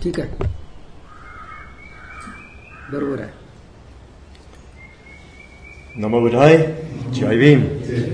ठीक आहे, बरोबर आहे. Namo Buddhaya, Jai Bhim.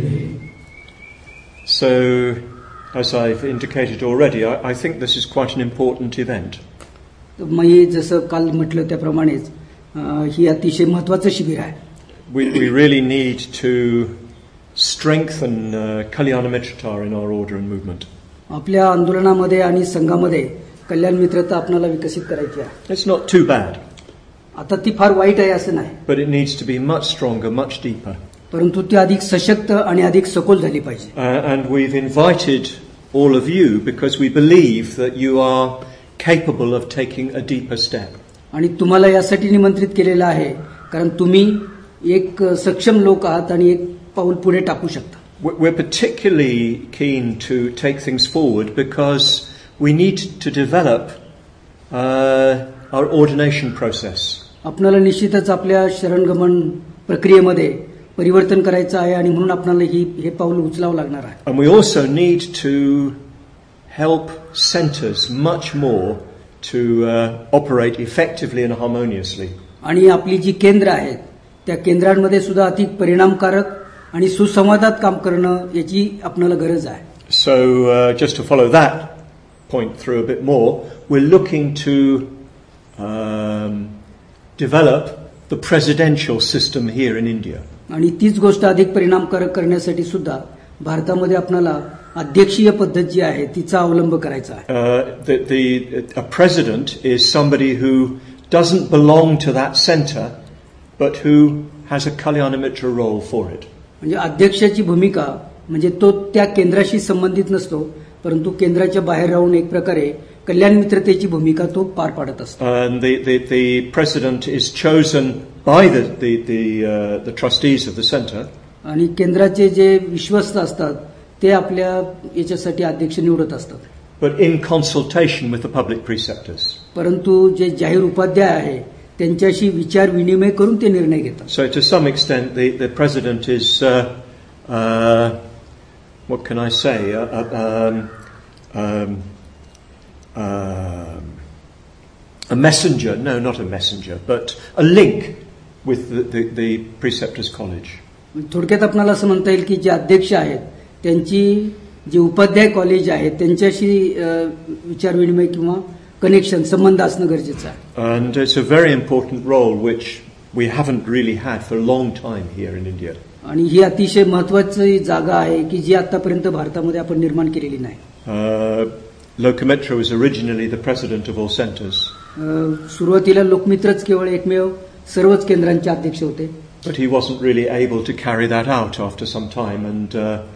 So, as I've indicated already, I think this is quite an important event. मी जसं काल म्हटलं त्याप्रमाणेच ही अतिशय महत्त्वाचं शिबिर आहे. We really need to strengthen Kalyana Mitrata in our order and movement. आपल्या आंदोलनामध्ये आणि संघामध्ये कल्याण मित्रता आपल्याला विकसित करायची आहे. It's not too bad. आता ती फार वाईट आहे असं नाही, But it needs to be much stronger, much deeper. परंतु ती अधिक सशक्त आणि अधिक सखोल झाली पाहिजे. And we've invited all of you because we believe that you are capable of taking a deeper step. आणि तुम्हाला यासाठी निमंत्रित केलेलं आहे कारण तुम्ही एक सक्षम लोक आहात आणि एक पाऊल पुढे टाकू शकता. We're particularly keen to take things forward because we need to develop our ordination process. आपल्याला निश्चितच आपल्या शरणगमन प्रक्रियेमध्ये परिवर्तन करायचं आहे आणि म्हणून आपल्याला हे पाऊल उचलावं लागणार आहे. And we also need to help centers much more to operate effectively and harmoniously. आणि आपली जी केंद्र आहेत त्या केंद्रांमध्ये सुद्धा अधिक परिणामकारक आणि सुसंवादात काम करणं याची आपल्याला गरज आहे. So just to follow that point through a bit more, we're looking to develop the presidential system here in India. आणि तीच गोष्ट अधिक परिणामकारक करण्यासाठी सुद्धा भारतामध्ये आपल्याला अध्यक्षीय पद्धत जी आहे तिचा अवलंब करायचा आहे. A president is somebody who doesn't belong to that center, but who has a Kalyana Mitra role for it. म्हणजे अध्यक्षाची भूमिका म्हणजे तो त्या केंद्राशी संबंधित नसतो, परंतु केंद्राच्या बाहेर राहून एक प्रकारे कल्याण मित्रतेची भूमिका तो पार पाडत असतो. And the president is chosen by the trustees of the center. आणि केंद्राचे जे विश्वस्त असतात ते आपल्या याच्यासाठी अध्यक्ष निवडत असतात. But in consultation with the public preceptors. परंतु जे जाहीर उपाध्याय आहे त्यांच्याशी विचार विनिमय करून ते निर्णय घेतात. So to some extent the president is what can I say a messenger, no, not a messenger, but a link with the preceptors college. थोडक्यात आपल्याला असं म्हणता येईल की जे अध्यक्ष आहेत त्यांची जे उपाध्याय कॉलेज आहे त्यांच्याशी विचार विनिमय किंवा कनेक्शन संबंध असणं गरजेचं आहे. And it's a very important role which we haven't really had for a long time here in India. आणि ही अतिशय महत्त्वाची जागा आहे की जी आतापर्यंत भारतामध्ये आपण निर्माण केलेली नाही. Lokamitra was originally the president of all centers. सुरुवातीला लोकमित्रच केवळ एकमेव सर्वच केंद्रांचे अध्यक्ष होते. But he wasn't really able to carry that out after some time, and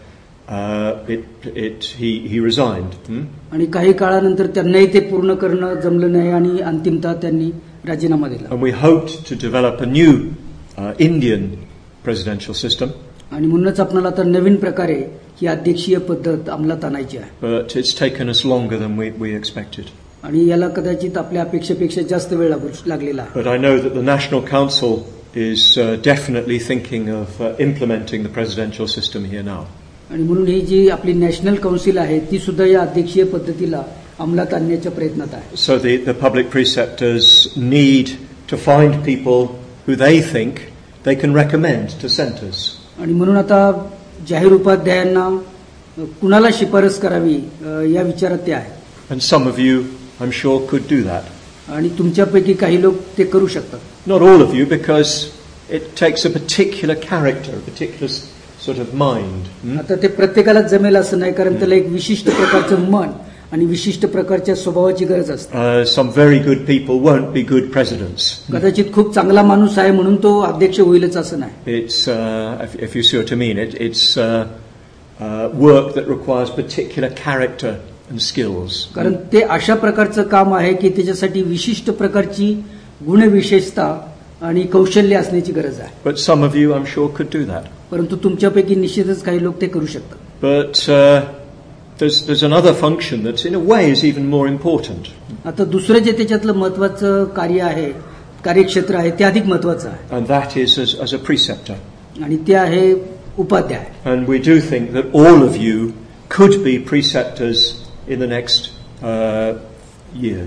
he resigned. आणि काही काळानंतर त्यांनाही ते पूर्ण करणं जमलं नाही आणि अंतिमतः त्यांनी राजीनामा दिला. And we hoped to develop a new Indian presidential system. आणि म्हणूनच आपल्याला आता नवीन प्रकारे ही अध्यक्षीय पद्धत अंमलात आणायची आहे. But it's taken us longer than we expected. आणि याला कदाचित आपल्या अपेक्षेपेक्षा जास्त वेळ लागलेला आहे. But I know that the National Council is definitely thinking of implementing the presidential system here now. आणि म्हणून ही जी आपली नॅशनल काउन्सिल आहे ती सुद्धा या अध्यक्षीय पद्धतीला अंमलात आणण्याच्या प्रयत्नात आहे. So the public preceptors need to find people who they think they can recommend to centers. आणि म्हणून आता जाहीर उपाध्यायांना कुणाला शिफारस करावी या विचारात ते आहे. And some of you, I'm sure, could do that. आणि तुमच्यापैकी काही लोक ते करू शकतात. Not all of you, because it takes a particular character, a particular sort of mind. आता ते प्रत्येकाला जमेल असं नाही कारण त्याला एक विशिष्ट प्रकारचं मन आणि विशिष्ट प्रकारच्या स्वभावाची गरज असते. Some very good people won't be good presidents. कदाचित खूप चांगला माणूस आहे म्हणून तो अध्यक्ष होईलच असं नाही. It's if you see what I mean, it's work that requires particular character and skills. कारण ते अशा प्रकारचं काम आहे की त्याच्यासाठी विशिष्ट प्रकारची गुणविशेषता आणि कौशल्य असण्याची गरज आहे. But some of you, I'm sure, could do that. परंतु तुमच्यापैकी निश्चितच काही लोक ते करू शकतात. But there's another function that's in a way is even more important. आता दुसरं जे त्याच्यातलं महत्त्वाचं कार्य आहे, कार्यक्षेत्र आहे ते अधिक महत्त्वाचं आहे. And that is as a preceptor. आणि ते आहे Upadhyay. And we do think that all of you could be preceptors in the next years.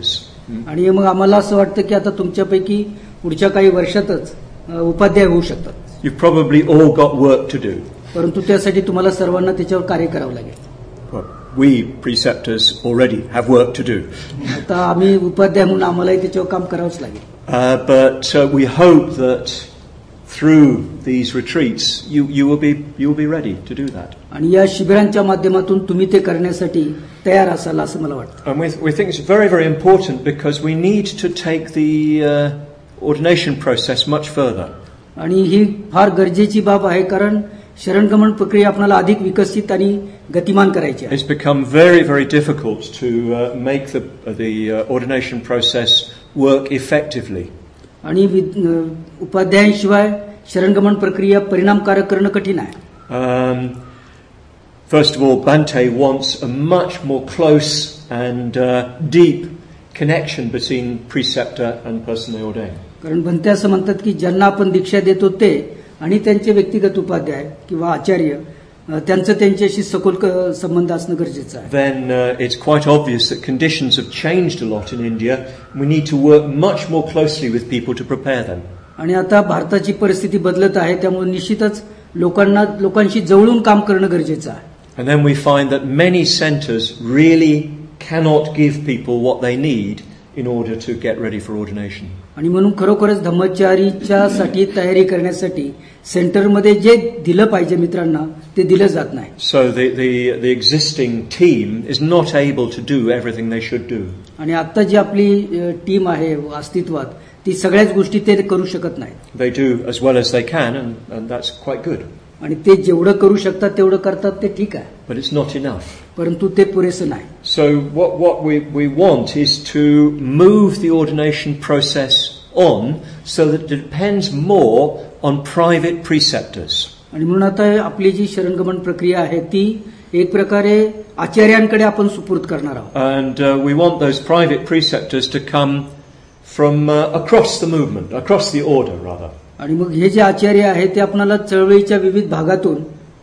आणि मग आम्हाला असं वाटतं की आता तुमच्यापैकी पुढच्या काही वर्षातच उपाध्याय होऊ शकतात. You've probably all got work to do. परंतु त्यासाठी तुम्हाला सर्वांना त्याच्यावर कार्य करावं लागेल. Well, we preceptors already have work to do. आता आम्ही उपाध्याय म्हणून आम्हालाही त्याच्यावर काम करावंच लागेल. But we hope that through these retreats, you will be ready to do that. आणि या शिबिरांच्या माध्यमातून तुम्ही ते करण्यासाठी तयार असाल असं मला वाटतं. And we think it's very, very important because we need to take the ordination process much further. आणि ही फार गरजेची बाब आहे कारण शरणगमन प्रक्रिया आपल्याला अधिक विकसित आणि गतिमान करायची आहे. It's become very, very difficult to make the ordination process work effectively. आणि उपाध्यायांशिवाय शरणगमन प्रक्रिया परिणामकारक करणं कठीण आहे. First of all, Bhante wants a much more close and deep connection between preceptor and person they ordain. कारण भंते असं म्हणतात की ज्यांना आपण दीक्षा देतो ते आणि त्यांचे व्यक्तिगत उपाध्याय किंवा आचार्य त्यांचं त्यांच्याशी सखोल संबंध असणं गरजेचं आहे. Then it's quite obvious that conditions have changed a lot in India. We need to work much more closely with people to prepare them. आणि आता भारताची परिस्थिती बदलत आहे त्यामुळे निश्चितच लोकांशी जवळून काम करणं गरजेचं आहे. And then we find that many centers really cannot give people what they need in order to get ready for ordination. आणि म्हणून खरोखरच धम्मचारीच्या साठी तयारी करण्यासाठी सेंटरमध्ये जे दिलं पाहिजे मित्रांना ते दिलं जात नाही. So the existing team is not able to do everything they should do. आणि आता जी आपली टीम आहे अस्तित्वात ती सगळ्याच गोष्टी ते करू शकत नाही. They do as well as they can and that's quite good. आणि ते जेवढं करू शकतात तेवढं करतात ते ठीक आहे. But it's not enough. परंतु ते पुरेसं नाही. So what we want is to move the ordination process on so that it depends more on private preceptors. आणि म्हणून आता आपली जी शरणगमन प्रक्रिया आहे ती एक प्रकारे आचार्यांकडे आपण सुपूर्द करणार आहोत. And we want those private preceptors to come from across the movement, across the order rather. आणि मग हे जे आचार्य आहेत ते आपल्याला चळवळीच्या विविध भागातून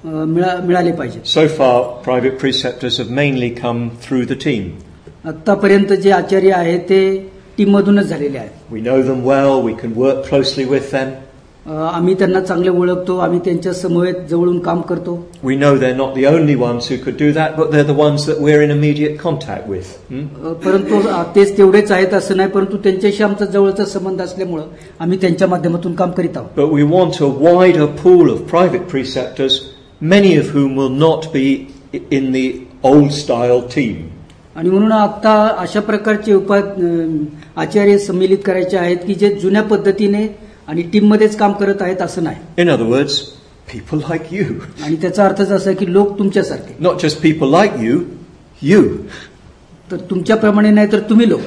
मिळाले पाहिजे. So far, private preceptors have mainly come through the team. आतापर्यंत जे आचार्य आहेत ते टीम मधूनच झालेले आहेत. We know them well, we can work closely with them. आम्ही त्यांना चांगले ओळखतो, आम्ही त्यांच्या समवेत जवळून काम करतो. We know they're not the only ones who could do that, but they're the ones that we're in immediate contact with. परंतु तेच तेवढेच आहेत असं नाही, परंतु त्यांच्याशी आमचा जवळचा संबंध असल्यामुळे आम्ही त्यांच्या माध्यमातून काम करीत आहोत. But we want a wider pool of private preceptors, many of whom will not be in the old style team. आणि म्हणून आता अशा प्रकारचे आचार्य सम्मिलित करायचे आहेत की जे जुन्या पद्धतीने आणि टीम मध्येच काम करत आहेत असं नाही. In other words, people like you. आणि त्याचा अर्थच असा की लोक तुमच्यासारखे. Not just people like you, you. तर तुमच्याप्रमाणे नाही तर तुम्ही लोक.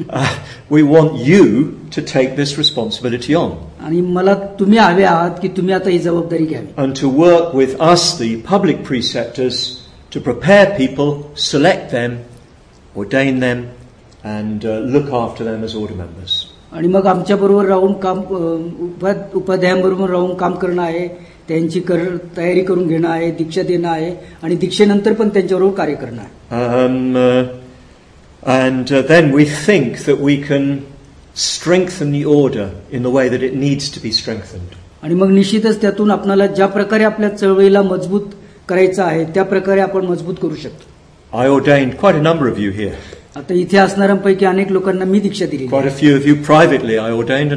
We want you to take this responsibility on. आणि मला तुम्ही हवे आहात की तुम्ही आता ही जबाबदारी घ्यावी. And to work with us, the public preceptors, to prepare people, select them, ordain them, and look after them as order members. आणि मग आमच्या बरोबर राहून काम उपाध्यायांबरोबर राहून काम करणं आहे, त्यांची तयारी करून घेणं आहे, दीक्षा देणं आहे आणि दीक्षेनंतर पण त्यांच्याबरोबर कार्य करणं आहे. And then we think that we can strengthen the order in the way that it needs to be strengthened. आणि मग निश्चितच त्यातून आपल्याला ज्या प्रकारे आपल्या चळवळीला मजबूत करायचं आहे त्या प्रकारे आपण मजबूत करू शकतो. I ordained quite a number of you here. आता इथे असणाऱ्यांपैकी अनेक लोकांना मी दीक्षा दिली. Quite a few of you privately I ordained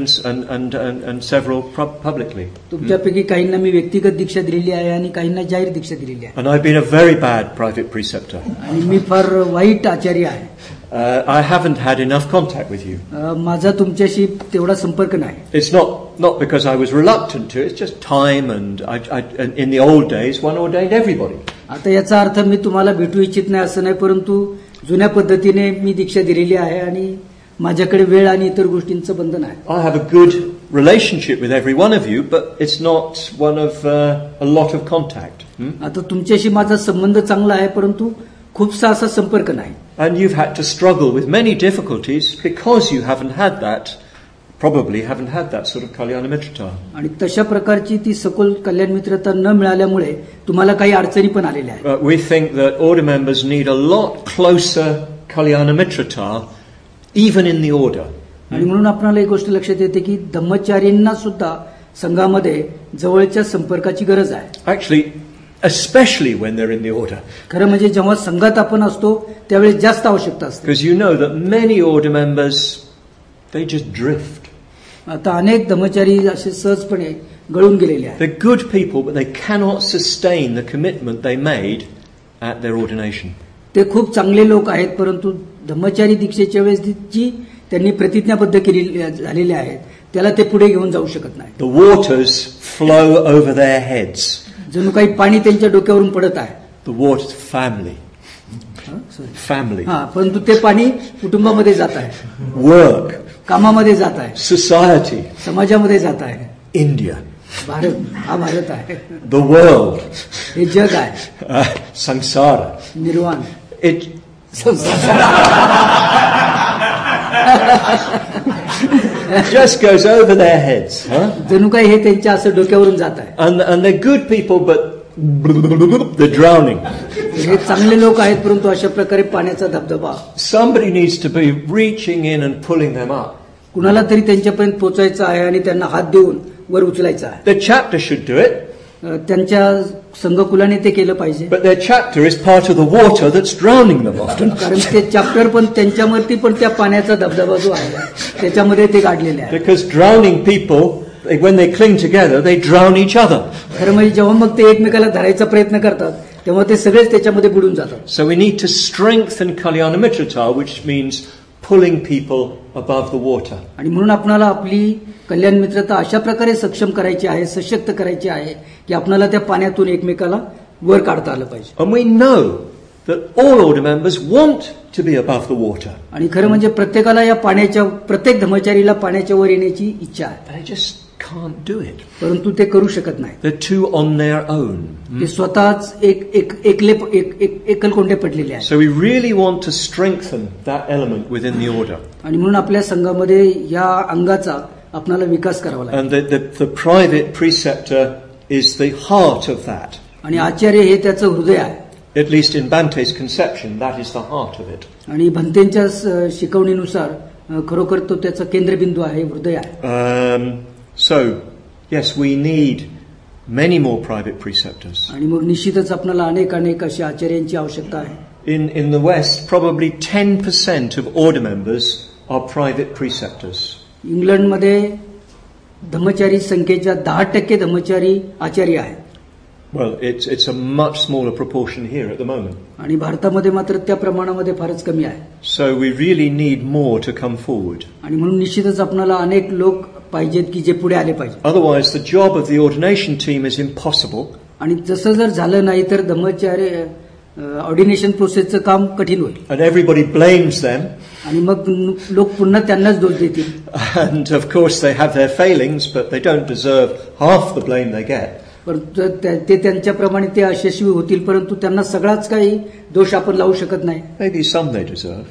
and several publicly. तुमच्यापैकी काहींना मी व्यक्तिगत दीक्षा दिलेली आहे आणि काहींना जाहीर दीक्षा दिलेली आहे. And I've been a very bad private preceptor. आणि मी फार वाईट आचार्य आहे. I haven't had enough contact with you. माझा तुमच्याशी तेवढा संपर्क नाही. It's not because I was reluctant to. It's just time and in the old days one ordained everybody. आता याचा अर्थ मी तुम्हाला भेटू इच्छित नाही असं नाही, परंतु जुन्या पद्धतीने मी दीक्षा दिलेली आहे आणि माझ्याकडे वेळ आणि इतर गोष्टींचं बंधन आहे. I have a good relationship with every one of you, but it's not one of a lot of contact. आता तुमच्याशी माझा संबंध चांगला आहे, परंतु खूपसा असा संपर्क नाही. And you've had to struggle with many difficulties because you probably haven't had that sort of Kalyana Mitrata. आणि तशा प्रकारची ती सखोल कल्याण मित्रता न मिळाल्यामुळे तुम्हाला काही अडचणी पण आलेल्या आहेत. We think that order members need a lot closer Kalyana Mitrata even in the order. आणि म्हणून आपल्याला एक गोष्ट लक्षात येते की धम्मचारींना सुद्धा संघामध्ये जवळच्या संपर्काची गरज आहे. Actually, especially when they're in the order. खरं म्हणजे जेव्हा संघात आपण असतो त्यावेळेस जास्त आवश्यकता असते. Because you know that many order members, they just drift. आता अनेक धम्मचारी असे सहजपणे गळून गेलेले आहेत. They're good people, but they cannot sustain the commitment they made at their ordination. ते खूप चांगले लोक आहेत, परंतु धम्मचारी दीक्षेच्या वेळेस जी त्यांनी प्रतिज्ञाबद्ध केलेली झालेली आहेत त्याला ते पुढे घेऊन जाऊ शकत नाही. The waters flow over their heads. जणू काही पाणी त्यांच्या डोक्यावरून पडत आहे. The waters, family. Family. परंतु ते पाणी कुटुंबामध्ये जात आहे, Work. कामामध्ये जात आहे, Society. समाजामध्ये जात आहे. India. भारत हा भारत आहे, The world. हे जग आहे, Samsara. निर्वाण. It just goes over their heads. Huh? जणू काही हे त्यांच्या असं डोक्यावरून जात आहे. And they're good people, but they're drowning. हे चांगले लोक आहेत, परंतु अशा प्रकारे पाण्याचा धबधबा. Somebody needs to be reaching in and pulling them up. कुणाला तरी त्यांच्यापर्यंत पोहोचायचं आहे आणि त्यांना हात देऊन वर उचलायचं आहे. The chapter should do it. त्यांच्या संघकुलाने ते केलं पाहिजे. But their chapter is part of the water that's drowning them often. कारण ते चॅप्टर पण त्यांच्यावरती पण त्या पाण्याचा धबधबा जो आहे त्याच्यामध्ये ते गाडलेले आहे. Because drowning people, when they cling together, they drown each other. खरं म्हणजे जेव्हा मग ते एकमेकाला धरायचा प्रयत्न करतात तेव्हा ते सगळेच त्याच्यामध्ये बुडून जातात. So we need to strengthen Kalyana Mitrata, which means pulling people above the water. आणि म्हणून आपल्याला आपली कल्याण मित्रता अशा प्रकारे सक्षम करायची आहे, सशक्त करायची आहे की आपल्याला त्या पाण्यातून एकमेकाला वर काढता आलं पाहिजे. And we know that all order members want to be above the water. आणि खरं म्हणजे प्रत्येकाला या पाण्याच्या, प्रत्येक धर्मचारीला पाण्याच्या वर येण्याची इच्छा आहे. They just can't do it. परंतु ते करू शकत नाही. They're too on their own. ते स्वतःच एकलकोंडे पडलेले आहेत. So we really want to strengthen that element within the order. आणि म्हणून आपल्या संघामध्ये या अंगाचा आपल्याला विकास करावा लागेल. And the private preceptor is the heart of that. आणि आचार्य हे त्याचं हृदय आहे. At least in Bante's conception, that is the heart of it. आणि भंतेंच्या शिकवणीनुसार खरोखर तो त्याचा केंद्रबिंदू आहे, हृदय आहे. So, yes, we need many more private preceptors. आणि मग निश्चितच आपल्याला अनेक अशा आचार्यांची आवश्यकता आहे. In the West, probably 10% of order members are private preceptors. इंग्लंडमध्ये धम्मचारी संख्येच्या 10% धम्मचारी आचार्य आहेत. Well, it's a much smaller proportion here at the moment. आणि भारतामध्ये मात्र त्या प्रमाणामध्ये फारच कमी आहे. So we really need more to come forward. आणि म्हणून निश्चितच आपल्याला अनेक लोक पाहिजेत की जे पुढे आले पाहिजे. Otherwise, the job of the ordination team is impossible. आणि जसं जर झालं नाही तर धम्मचार्य ऑर्डिनेशन प्रोसेसचं काम कठीण होईल. And everybody blames them. आणि मग लोक पुन्हा त्यांनाच दोष देतील. And of course they have their failings, but they don't deserve half the blame they get. परंतु ते त्यांच्याप्रमाणे ते यशस्वी होतील, परंतु त्यांना सगळाच काही दोष आपण लावू शकत नाही. Maybe some they deserve.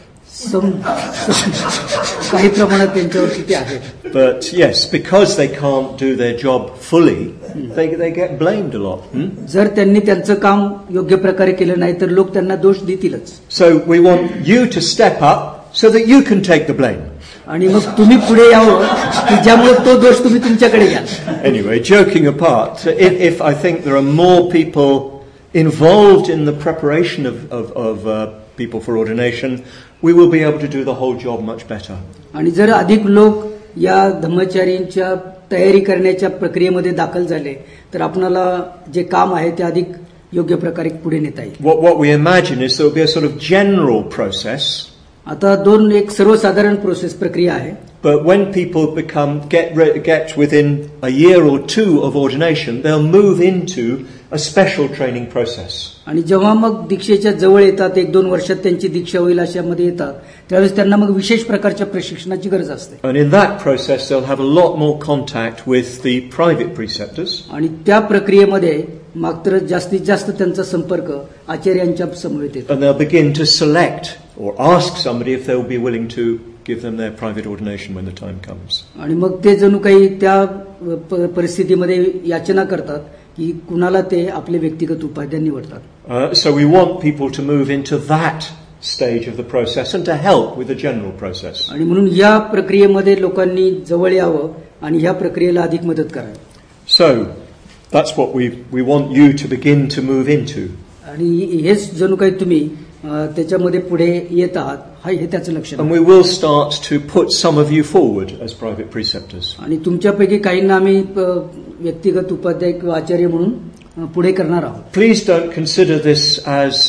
काही प्रमाणात त्यांच्यावरती ते आहे. But yes, because they can't do their job fully, they get blamed a lot. जर त्यांनी त्यांचं काम योग्य प्रकारे केलं नाही तर लोक त्यांना दोष देतीलच. So we want you to step up so that you can take the blame. आणि मग तुम्ही पुढे यावं की ज्यामुळे तो दोष तुम्ही तुमच्याकडे घ्या. Anyway, joking apart, if I think there are more people involved in the preparation of people for ordination, we will be able to do the whole job much better. आणि जर अधिक लोक या धम्मचारींच्या तयारी करण्याच्या प्रक्रियेमध्ये दाखल झाले तर आपल्याला जे काम आहे ते अधिक योग्य प्रकारे पुढे नेता येईल. What we imagine is there will be a sort of general process. आता एक सर्वसाधारण प्रोसेस प्रक्रिया आहे. But when people get within a year or two of ordination, they'll move into a special training process. आणि जेव्हा मग दीक्षेच्या जवळ येतात, 1-2 वर्षात त्यांची दीक्षा होईल अशामध्ये येतात, त्यावेळेस त्यांना मग विशेष प्रकारच्या प्रशिक्षणाची गरज असते. And in that process they'll have a lot more contact with the private preceptors. आणि त्या प्रक्रियेमध्ये मात्र जास्तीत जास्त त्यांचा संपर्क आचार्यांच्या समवेत येतो. And they'll begin to select or ask somebody if they will be willing to give them their private ordination when the time comes. आणि मग ते जणू काही त्या परिस्थितीमध्ये याचना करतात की कुणाला ते आपले व्यक्तिगत उपाध्याय निवडतात. So we want people to move into that stage of the process and to help with the general process. आणि म्हणून या प्रक्रियेमध्ये लोकांनी जवळ यावं आणि या प्रक्रियेला अधिक मदत करावी. So that's what we want you to begin to move into. आणि हेच जणू काही तुम्ही त्याच्यामध्ये पुढे येत आहात हे त्याचं लक्षण And आहे. we will start to put some of you forward as private preceptors. आणि तुमच्यापैकी काहींना आम्ही व्यक्तिगत उपाध्याय किंवा आचार्य म्हणून पुढे करणार आहोत. Please don't consider this as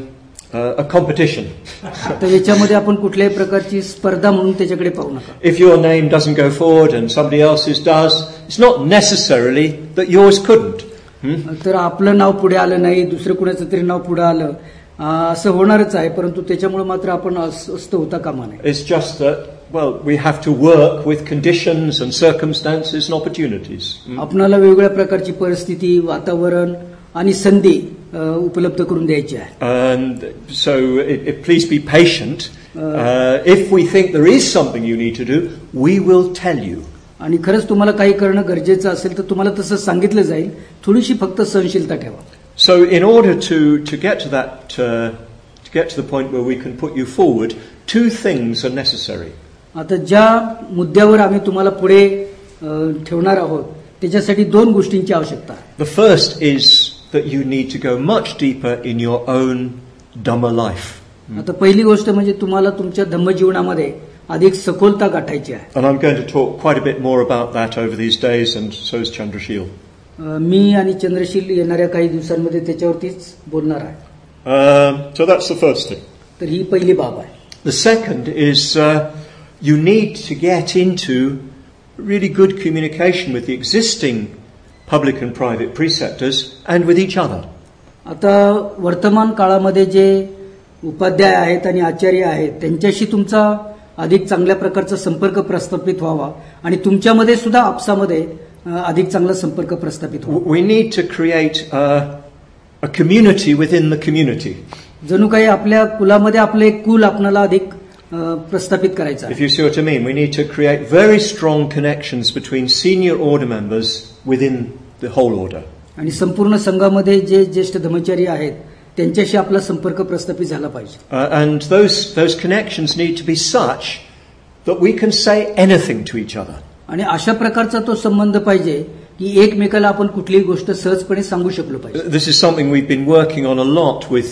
a competition. तर याच्यामध्ये आपण कुठल्याही प्रकारची स्पर्धा म्हणून त्याच्याकडे पाहू नका. If your name doesn't go forward and somebody else's does, it's not necessarily that yours couldn't. तर आपलं नाव पुढे आलं नाही, दुसरं कुणाचं तरी नाव पुढे आलं असं होणारच आहे, परंतु त्याच्यामुळे मात्र आपण अस्वस्थ होता कामा नये. It's just that, well, we have to work with conditions and circumstances and opportunities. आपल्याला वेगवेगळ्या प्रकारची परिस्थिती, वातावरण आणि संधी उपलब्ध करून द्यायची आहे. And so, please be patient. If we think there is something you need to do, we will tell you. आणि खरंच तुम्हाला काही करणं गरजेचं असेल तर तुम्हाला तसं सांगितलं जाईल. थोडीशी फक्त सहनशीलता ठेवा. So, in order to get to that, to get to the point where we can put you forward, two things are necessary. आता ज्या मुद्द्यावर आम्ही तुम्हाला पुढे ठेवणार आहोत त्याच्यासाठी दोन गोष्टींची आवश्यकता आहे. The first is that you need to go much deeper in your own Dhamma life. आता पहिली गोष्ट म्हणजे तुम्हाला तुमच्या धम्मजीवनामध्ये अधिक सखोलता गाठायची आहे. And I'm going to talk quite a bit more about that over these days, and so is Chandrashil. मी आणि चंद्रशील येणाऱ्या काही दिवसांमध्ये त्याच्यावरतीच बोलणार आहे. So that's the first thing. तर ही पहिली बाब आहे. The second is you need to get into really good communication with the existing public and private preceptors and with each other. आता वर्तमान काळामध्ये जे उपाध्याय आहेत आणि आचार्य आहेत त्यांच्याशी तुमचा अधिक चांगल्या प्रकारचा संपर्क प्रस्थापित व्हावा आणि तुमच्यामध्ये सुद्धा आपसामध्ये अधिक चांगला संपर्क प्रस्थापित व्हावा. We need to create a community within the community. जणू काही आपल्या कुलामध्ये आपलं एक कुल आपल्याला अधिक प्रस्थापित करायचं आहे. If you see what I mean, we need to create very strong connections between senior order members within the whole order. आणि संपूर्ण संघामध्ये जे ज्येष्ठ धर्मचारी आहेत त्यांच्याशी आपला संपर्क प्रस्थापित झाला पाहिजे. And those connections need to be such that we can say anything to each other. आणि अशा प्रकारचा तो संबंध पाहिजे की एकमेकाला आपण कुठलीही गोष्ट सहजपणे सांगू शकलो पाहिजे. This is something we've been working on a lot with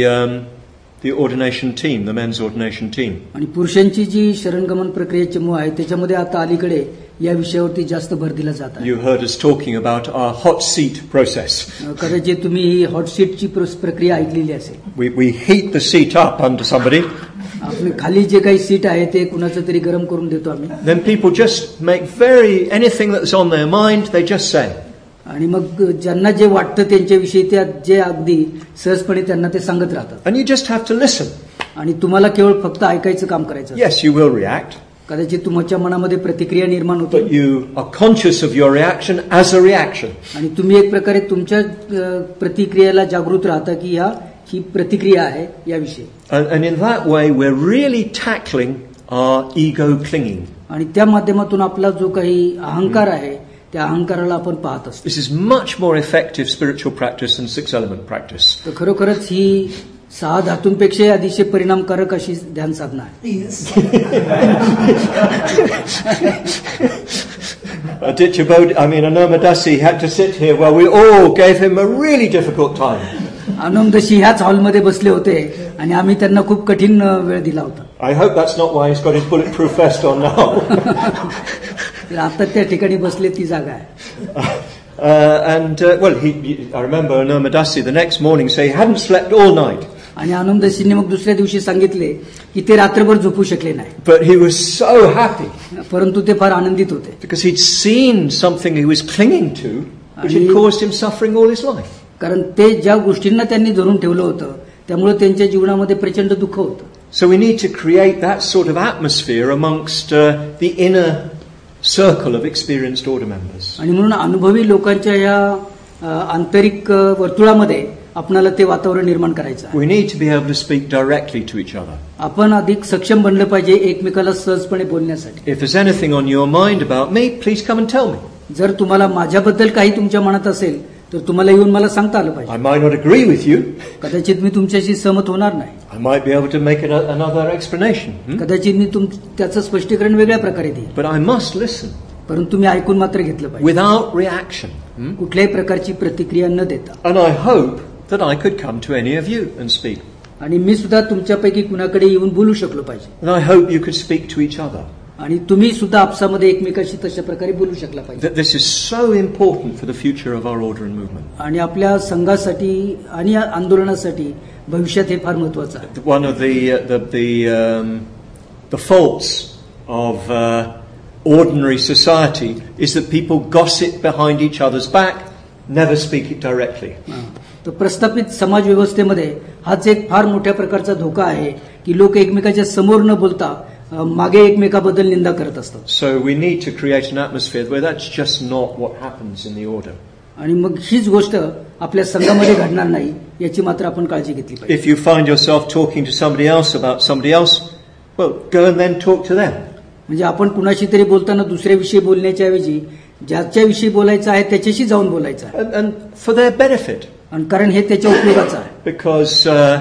the ordination team, the men's ordination team. आणि पुरुषांची जी शरणगमन प्रक्रिया चमू आहे त्याच्यामध्ये आता अलीकडे या विषयावरती जास्त भर दिला जात आहे. You heard us talking about our hot seat process. कदाचित तुम्ही ही हॉट सीटची प्रक्रिया ऐकलेली असेल. We heat the seat up under somebody. आपले खाली जे काही सीट आहे ते कुणाचं तरी गरम करून देतो आम्ही. Then people just make anything that's on their mind, they just say. आणि मग ज्यांना जे वाटतं त्यांच्याविषयी ते जे अगदी सहजपणे त्यांना ते सांगत राहतात. And you just have to listen. आणि तुम्हाला केवळ फक्त ऐकायचं काम करायचं. Yes, you will react. कदाचित तुमच्या मनामध्ये प्रतिक्रिया निर्माण होते. But you are conscious of your reaction as a reaction. आणि तुम्ही एक प्रकारे तुमच्या प्रतिक्रियेला जागृत राहता की ही प्रतिक्रिया आहे याविषयी. And in that way we're really tackling our ego clinging. आणि त्या माध्यमातून आपला जो काही अहंकार आहे त्या अहंकाराला आपण पाहत असतो. This is much more effective spiritual practice than 6 element practice. तर खरोखरच ही 6 धातूंपेक्षा अतिशय परिणामकारक अशी ध्यान साधना आहे. Anandamasi had to sit here while we all gave him a really difficult time. आनंदशी ह्याच हॉलमध्ये बसले होते आणि आम्ही त्यांना खूप कठीण वेळ दिला होता. I hope that's not why he's got his bulletproof vest on now. आता त्या ठिकाणी बसले ती जागा आहे. I remember Anandamasi the next morning say he hadn't slept all night. आणि आनंदशीने मग दुसऱ्या दिवशी सांगितले की ते रात्रभर झोपू शकले नाही. But he was so happy. परंतु ते फार आनंदित होते. Because he'd seen something he was clinging to which had caused him suffering all his life. कारण ते ज्या गोष्टींना त्यांनी धरून ठेवलं होतं त्यामुळे त्यांच्या जीवनामध्ये प्रचंड दुःख होतं. So we need to create that sort of atmosphere amongst the inner circle of experienced order members. आणि म्हणून अनुभवी लोकांच्या या आंतरिक वर्तुळामध्ये आपल्याला ते वातावरण निर्माण करायचं आहे. We need to be able to speak directly to each other. आपण अधिक सक्षम बनलं पाहिजे एकमेकाला सहजपणे बोलण्यासाठी. If there's anything on your mind about me, please come and tell me. जर तुम्हाला माझ्याबद्दल काही तुमच्या मनात असेल तर तुम्हाला येऊन मला सांगता आलं I पाहिजे. might not agree with you. कदाचित मी तुमच्याशी सहमत होणार नाही. I might be able to make another explanation. कदाचित मी त्याचं स्पष्टीकरण वेगळ्या प्रकारे देईन. But I must listen परंतु मी ऐकून मात्र घेतलं पाहिजे, without reaction. कुठल्याही प्रकारची प्रतिक्रिया न देता. And I hope that I could come to any of you and speak. आणि मी सुद्धा तुमच्यापैकी कुणाकडे येऊन बोलू शकलो पाहिजे. And I hope you could speak to each other. आणि तुम्ही सुद्धा आपसामध्ये एकमेकाशी तशा प्रकारे बोलू शकला पाहिजे. This is so important for the future of our order and movement. आणि आपल्या संघासाठी आणि आंदोलनासाठी भविष्यात हे फार महत्वाचं आहे. One of the faults of ordinary society is that people gossip behind each other's back, never speak it directly. तर प्रस्थापित समाज व्यवस्थेमध्ये हाच एक फार मोठ्या प्रकारचा धोका आहे की लोक एकमेकाच्या समोर न बोलता मागे एकमेकाबद्दल निंदा करत असतात. So we need to create an atmosphere where that's just not what happens in the order. आणि मग हीच गोष्ट आपल्या संघामध्ये घडणार नाही याची मात्र आपण काळजी घेतली पाहिजे. If you find yourself talking to somebody else about somebody else, well, go and then talk to them. म्हणजे आपण कुणाशी तरी बोलताना दुसऱ्याविषयी बोलण्याच्या ऐवजी ज्याच्याविषयी बोलायचं आहे त्याच्याशी जाऊन बोलायचं आहे. And for their benefit. आणि कारण हे त्याच्या उपयोगाचं आहे. Because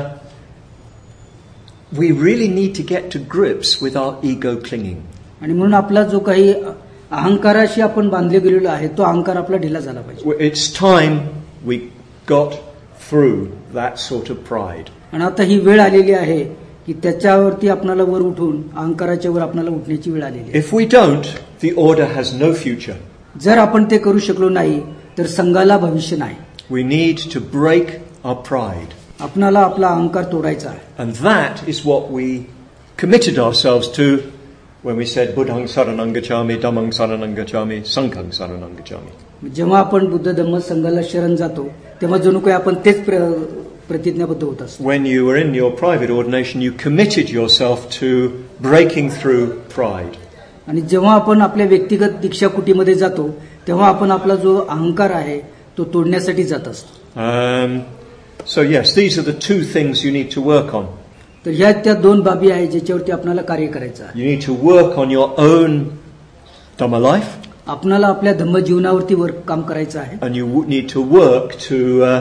we really need to get to grips with our ego clinging. आणि म्हणून आपला जो काही अहंकाराशी आपण बांधले गेलेलो आहे तो अहंकार आपला ढिला झाला पाहिजे. It's time we got through that sort of pride. आणि आता ही वेळ आलेली आहे की त्याच्यावरती आपल्याला वर उठून अहंकाराच्या वर आपल्याला उठण्याची वेळ आलेली आहे. If we don't, the order has no future. जर आपण ते करू शकलो नाही तर संघाला भविष्य नाही. We need to break our pride. आपणाला आपला अहंकार तोडायचा आहे. And that is what we committed ourselves to when we said Buddhang Saranang Gacchami, Dhammang Saranang Gacchami, Sanghang Saranang Gacchami. जेव्हा आपण बुद्ध धम्म संघाला शरण जातो तेव्हा जणू काही आपण तेच प्रतिज्ञाबद्ध होत असतो. When you were in your private ordination, you committed yourself to breaking through pride. आणि जेव्हा आपण आपल्या व्यक्तिगत दीक्षा कुटीमध्ये जातो तेव्हा आपण आपला जो अहंकार आहे तो तोडण्यासाठी जात असतो. So yes, these are the two things you need to work on. तर ह्या त्या दोन बाबी आहेत ज्याच्यावरती आपल्याला कार्य करायचं आहे. You need to work on your own Dhamma life. आपल्याला आपल्या धम्म जीवनावरती काम करायचं आहे. And you need to work to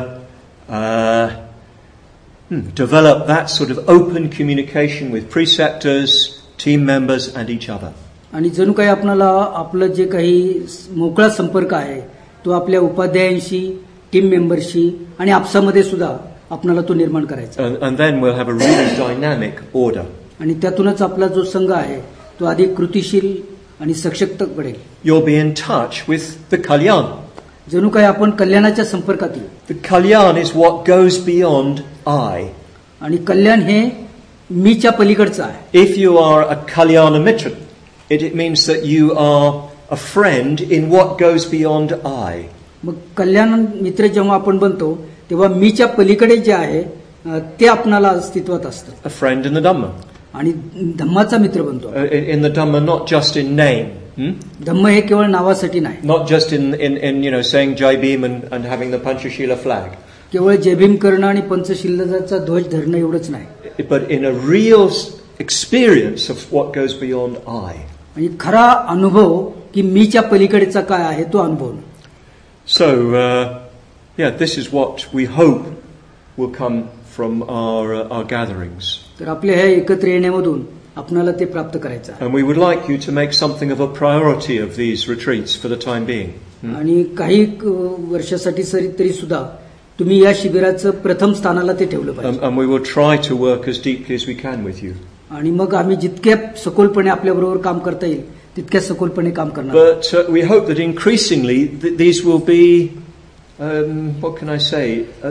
develop that sort of open communication with preceptors, team members and each other. आणि जणू काही आपल्याला आपलं जे काही मोकळा संपर्क आहे तो आपल्या उपाध्यायांशी, टीम मेंबरशी आणि आपसामध्ये सुद्धा आपल्याला तो निर्माण करायचा. And then we'll have a really dynamic order. आणि त्यातूनच आपला जो संघ आहे तो अधिक कृतिशील आणि सशक्त बनेल. You'll be in touch with the Kalyan. जणू काही आपण कल्याणाच्या संपर्कात येऊ. The Kalyan is what goes beyond I. आणि कल्याण हे मीच्या पलीकडचं आहे. If you are a Kalyana Mitra, it means that you are a friend in what goes beyond I. मग कल्याण मित्र जेव्हा आपण बनतो तेव्हा मीच्या पलीकडे जे आहे ते आपणाला अस्तित्वात असतं. A friend in the Dhamma. आणि धम्माचा मित्र बनतो. In the Dhamma, not just in name. धम्म हे केवळ नावासाठी नाही. Not just in saying Jai Bhim and having the Panchashila flag. केवळ जय भीम करणं आणि पंचशीलाचा ध्वज धरणं एवढंच नाही. But in a real experience of what goes beyond I. आणि खरा अनुभव की मीच्या पलीकडेचा काय आहे तो अनुभव. So, this is what we hope will come from our gatherings. तर आपल्या ह्या एकत्र येण्यामधून आपल्याला ते प्राप्त करायचं आहे. And we would like you to make something of a priority of these retreats for the time being. आणि काही वर्षासाठी तरी सुद्धा तुम्ही या शिबिराचं प्रथम स्थानाला ते ठेवलं पाहिजे. And we will try to work as deeply as we can with you. आणि मग आम्ही जितक्या सखोलपणे आपल्या बरोबर काम करता येईल तितक्या सखोलपणे काम करणार. But we hope that increasingly these will be, what can I say,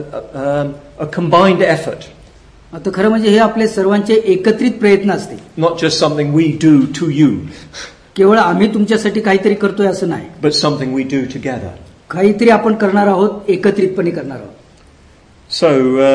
a combined effort. आता खरं म्हणजे हे आपले सर्वांचे एकत्रित प्रयत्न असते. Not just something we do to you. केवळ आम्ही तुमच्यासाठी काहीतरी करतोय असं नाही. But something we do together. काहीतरी आपण करणार आहोत, एकत्रितपणे करणार आहोत. So,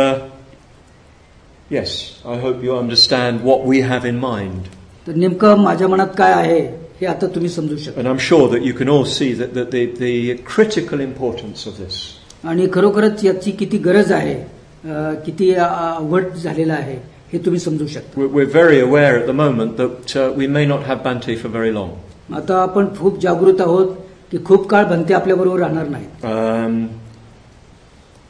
yes, I hope you understand what we have in mind. तर नेमकं माझ्या मनात काय आहे हे आता तुम्ही समजू शकता. And I'm sure that you can all see that the critical importance of this. आणि खरोखरच याची किती गरज आहे, किती अवघड झालेला आहे हे तुम्ही समजू शकता. We're very aware at the moment that we may not have Bhante for very long. आता आपण खूप जागृत आहोत की खूप काळ भंते आपल्या बरोबर राहणार नाही.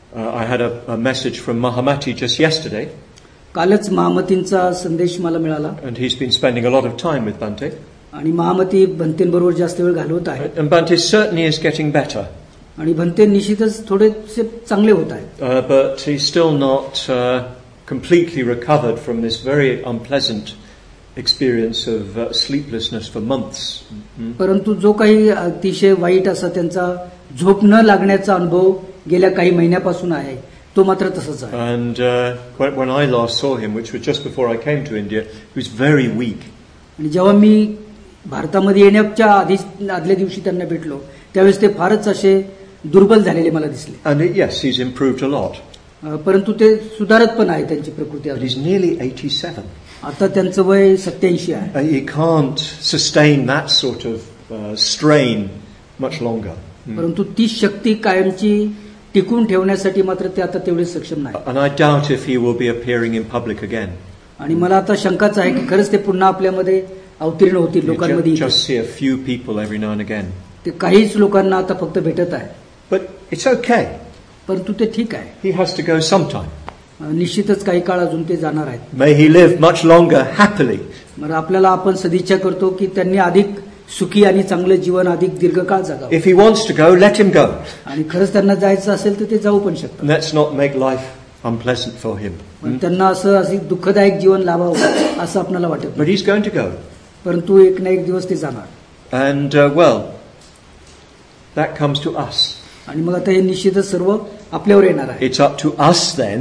I had a message from Mahamati just yesterday, कालच महामतींचा संदेश मला मिळाला and he's been spending a lot of time with Bhante. आणि महामती भंतेंबरोबर जास्त वेळ घालवत आहे And Bhante certainly is getting better, आणि भंते निश्चितच थोडेसे चांगले होत आहेत. but he's still not completely recovered from this very unpleasant experience of sleeplessness for months. परंतु जो काही अतिशय वाईट असा त्यांचा झोप न लागण्याचा अनुभव गेल्या काही महिन्यापासून आहे तो मात्र तसाच आहे. And when I last saw him, which was just before I came to India, he was very weak. आणि जेव्हा मी भारतामध्ये येण्याच्या आदल्या दिवशी त्यांना भेटलो त्यावेळेस ते फारच असे दुर्बल झालेले मला दिसले. And yes, he's improved a lot. परंतु ते सुधारत पण आहे त्यांची प्रकृती. But he's nearly 87. आता त्यांचं वय 87 आहे. He can't sustain that sort of strain much longer. परंतु ती शक्ती कायमची टिकून ठेवण्यासाठी मात्र ते आता तेवढे सक्षम नाही. And I doubt if he will be appearing in public again. आणि मला आता शंकाच आहे की खरंच ते पुन्हा आपल्यामध्ये अवतीर्ण होतील लोकांमध्ये. Just see a few people every now and again. ते काहीच लोकांना आता फक्त भेटत आहे. But it's okay. परंतु ते ठीक आहे. He has to go sometime. निश्चितच काही काळ अजून ते जाणार आहेत. May he live much longer happily. मग आपल्याला आपण सदिच्छा करतो की त्यांनी अधिक सुखी आणि चांगलं जीवन अधिक दीर्घकाळ जगावं. If he wants to go, let him go. आणि खरंच त्यांना जायचं असेल तर ते जाऊ पण शकतात. Let's not make life unpleasant for him. त्यांना असं दुःखदायक जीवन लाभावं असं आपल्याला वाटत But he's going to go. परंतु एक ना एक दिवस ते जाणार. And well, that comes to us. आणि मग आता हे निश्चितच सर्व आपल्यावर येणार आहे. It's up to us then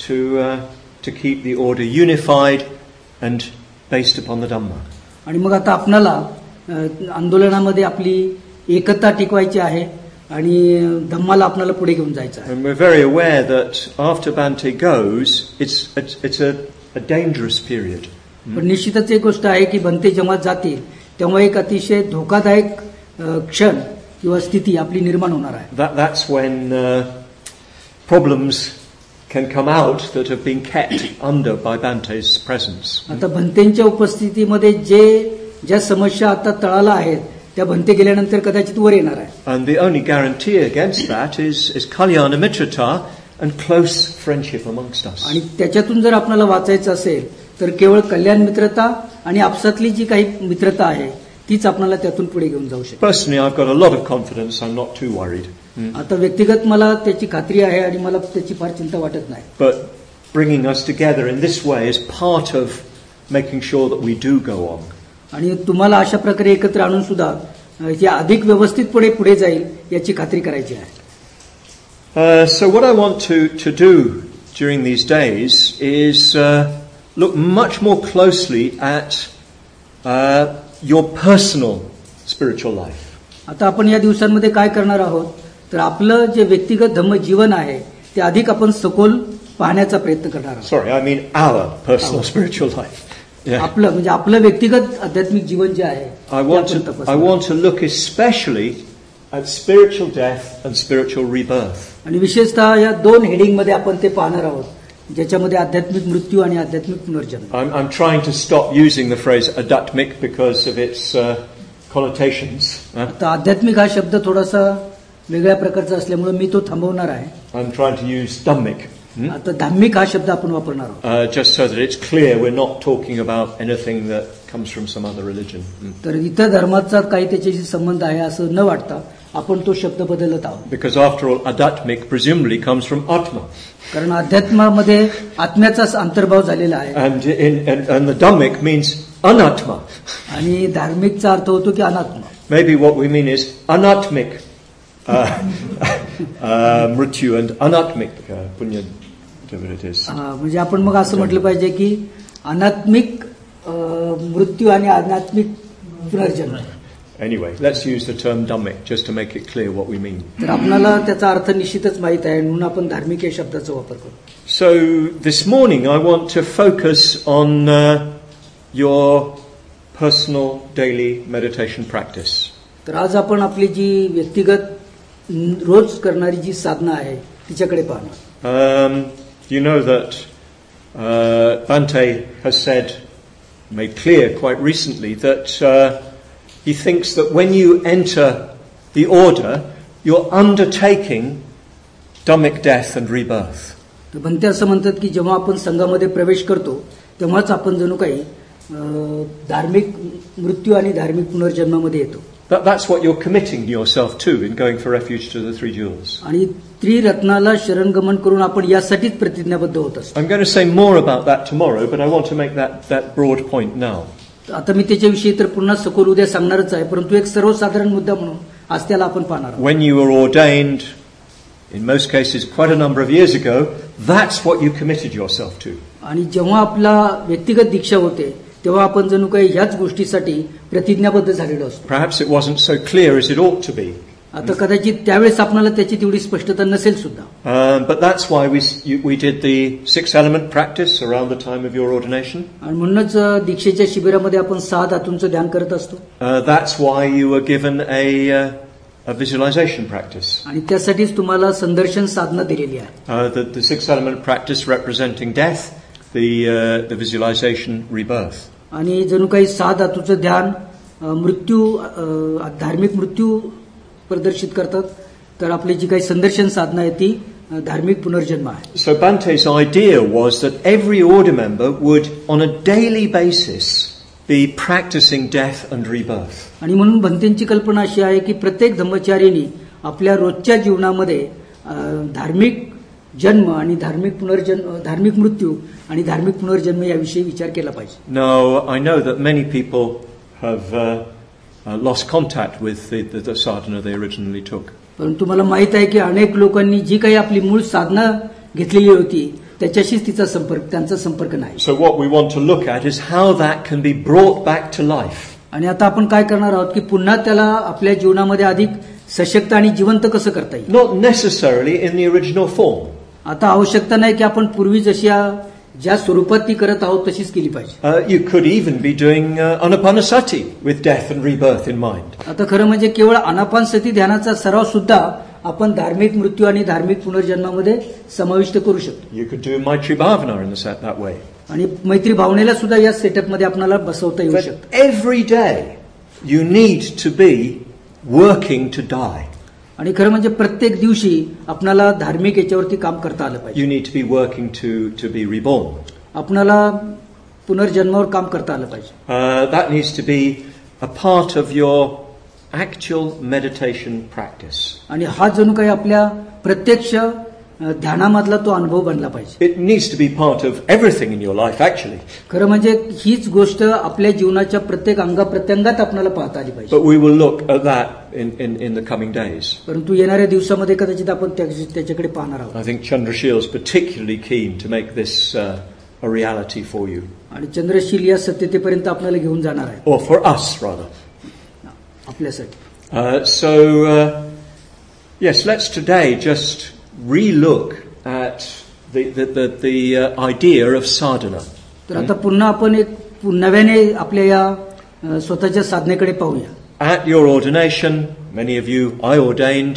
to keep the order unified and based upon the Dhamma. आणि मग आता आपल्याला आंदोलनामध्ये आपली एकता टिकवायची आहे आणि धम्माला आपल्याला पुढे घेऊन जायचं आहे. And we're very aware that after Bhante goes, it's a dangerous period. पण निश्चितच एक गोष्ट आहे की भंते जेव्हा जातील तेव्हा एक अतिशय धोकादायक क्षण किंवा स्थिती आपली निर्माण होणार आहे. That's when problems can come out that have been kept under by Bhante's presence. आता भंतेंच्या उपस्थितीमध्ये ज्या समस्या आता तळाला आहेत त्या भंते गेल्यानंतर कदाचित वर येणार आहे. And the only guarantee against that is kalyana mitrata and close friendship amongst us. आणि त्याच्यातून जर आपल्याला वाचायचं असेल तर केवळ कल्याण मित्रता आणि आपसातली जी काही मित्रता आहे तीच आपल्याला त्यातून पुढे घेऊन जाऊ शकते. Personally, I've got a lot of confidence. I'm not too worried. आता व्यक्तिगत मला त्याची खात्री आहे आणि मला त्याची फार चिंता वाटत नाही. But bringing us together in this way is part of making sure that we do go on. आणि तुम्हाला अशा प्रकारे एकत्र आणून सुद्धा हे अधिक व्यवस्थितपणे पुढे जाईल याची खात्री करायची आहे. So what I want to do during these days is look much more closely at your personal spiritual life. आता आपण या दिवसांमध्ये काय करणार आहोत तर आपलं जे व्यक्तिगत धम्म जीवन आहे ते अधिक आपण सखोल पाहण्याचा प्रयत्न करणार आहोत. Sorry, I mean our personal spiritual life. Yeah. आपलं म्हणजे आपलं व्यक्तिगत आध्यात्मिक जीवन जे आहे I want to look especially at spiritual death and spiritual rebirth. आणि विशेषतः या दोन हेडिंग मध्ये आपण ते पाहणार आहोत ज्याच्यामध्ये आध्यात्मिक मृत्यू आणि आध्यात्मिक पुनर्जन्म. I'm trying to stop using the phrase adatmic because of its connotations. आता आध्यात्मिक हा शब्द थोडासा वेगळ्या प्रकारचा असल्यामुळे मी तो थांबवणार आहे. I'm trying to use dhammic. आता धार्मिक हा शब्द आपण वापरणार आहोत. Just so that it's clear we're not talking about anything that comes from some other religion. तर इतर धर्माचा काही त्याच्याशी संबंध आहे असं न वाटता आपण तो शब्द बदलत आहोत. Because after all, adatmic presumably comes from atma. कारण अध्यात्मामध्ये आत्म्याचा अंतर्भाव झालेला आहे. And the dhammic means anatma. आणि धार्मिकचा अर्थ होतो की अनात्मा. Maybe what we mean is anatmic mrityu and anatmic punya. म्हणजे आपण मग असं म्हटलं पाहिजे की अनात्मिक मृत्यू आणि अनात्मिक पुनर्जन्म. Anyway, let's use the term dhammic just to make it clear what we mean. तर आपल्याला त्याचा अर्थ निश्चितच माहित आहे म्हणून आपण धार्मिक या शब्दाचा वापर करू. So this morning I want to focus on your personal daily meditation practice. तर आज आपण आपली जी व्यक्तिगत रोज करणारी जी साधना आहे तिच्याकडे पाहणार. You know that Bhante has said, made clear quite recently, that he thinks that when you enter the order, you're undertaking Dhammic death and rebirth. तर बनते असं म्हणतात की जेव्हा आपण संघामध्ये प्रवेश करतो तेव्हाच आपण जणू काही धार्मिक मृत्यू आणि धार्मिक पुनर्जन्मामध्ये येतो. That's what you're committing yourself to in going for refuge to the three jewels. आणि त्रिरत्नाला शरणगमन करून आपण यासाठीच प्रतिज्ञाबद्ध होत असतो. I'm going to say more about that tomorrow, but I want to make that broad point now. आता मी त्याच्याविषयी तर पुन्हा सखोल उद्या सांगणारच आहे, परंतु एक सर्वसाधारण मुद्दा म्हणून आज त्याला आपण पाहणार आहोत. When you were ordained, in most cases quite a number of years ago, that's what you committed yourself to. आणि जेव्हा आपला व्यक्तिगत दीक्षा होते तेव्हा आपण जणू काही ह्याच गोष्टीसाठी प्रतिज्ञाबद्ध झालेलो असतो. Perhaps it wasn't so clear as it ought to be. आता कदाचित त्यावेळेस आपल्याला त्याची तेवढी स्पष्टता नसेल सुद्धा. But that's why we did the 6-element practice around the time of your ordination. आणि म्हणूनच दीक्षेच्या शिबिरामध्ये आपण 6 धातूंचं ध्यान करत असतो. That's why you were given a visualization practice. आणि त्यासाठीच तुम्हाला संदर्शन साधना दिलेली आहे. The 6-element practice representing death, the visualization rebirth. आणि जणू काही 6 धातूचं ध्यान मृत्यू धार्मिक मृत्यू प्रदर्शित करतात, तर आपली जी काही संदर्शन साधना आहे ती धार्मिक पुनर्जन्म आहे. So Bante's idea was that every order member would on a daily basis be practicing death and rebirth. आणि म्हणून भंतेंची कल्पना अशी आहे की प्रत्येक धम्मचार्यांनी आपल्या रोजच्या जीवनामध्ये धार्मिक जन्म आणि धार्मिक मृत्यू आणि धार्मिक पुनर्जन्म याविषयी विचार केला पाहिजे. Now I know that many people have lost contact with the sadhana they originally took. परंतु मला माहित आहे की अनेक लोकांनी जी काही आपली मूळ साधना घेतलेली होती त्याच्याशीच त्यांचा संपर्क नाही. So what we want to look at is how that can be brought back to life. आणि आता आपण काय करणार आहोत की पुन्हा त्याला आपल्या जीवनामध्ये अधिक सशक्त आणि जिवंत कसं करता येईल. Not necessarily in the original form. आता आवश्यकता नाही की आपण पूर्वी जशी ज्या स्वरूपात ती करत आहोत तशीच केली पाहिजे. You could even be doing anapanasati with death and rebirth in mind. आता खरं म्हणजे केवळ आनापानसती ध्यानाचा सराव सुद्धा आपण धार्मिक मृत्यू आणि धार्मिक पुनर्जन्मामध्ये समाविष्ट करू शकतो. You could do Maitri Bhavana in that way. आणि मैत्री भावनेला सुद्धा या सेटअपमध्ये आपल्याला बसवता येऊ शकतं. Every day you need to be working to die. आणि खरं म्हणजे प्रत्येक दिवशी आपल्याला धार्मिक याच्यावरती काम करता आलं पाहिजे. You need to be working to be reborn. आपल्याला पुनर्जन्मावर काम करता आलं पाहिजे. That needs to be a part of your actual meditation practice. आणि हा जणू काही आपल्या प्रत्यक्ष ध्यानामधला तो अनुभव बनला पाहिजे. It needs to be part of everything in your life actually. खरं म्हणजे हीच गोष्ट आपल्या जीवनाच्या प्रत्येक अंगाप्रत्यंगात आपल्याला पाहता आली पाहिजे. But we will look at that in the coming days. परंतु येणाऱ्या दिवसामध्ये कदाचित आपण त्याच्याकडे पाहणार आहोत. I think Chandrashil is particularly keen to make this a reality for you. आणि चंद्रशील या सत्यतेपर्यंत आपल्याला घेऊन जाणार आहे. Or for us rather. आपल्यासाठी. So yes, let's today just relook at the idea of sadhana. तर आता पुन्हा आपण एक नव्याने आपल्या या स्वतःच्या साधनेकडे पाहूया. At your ordination, many of you I ordained,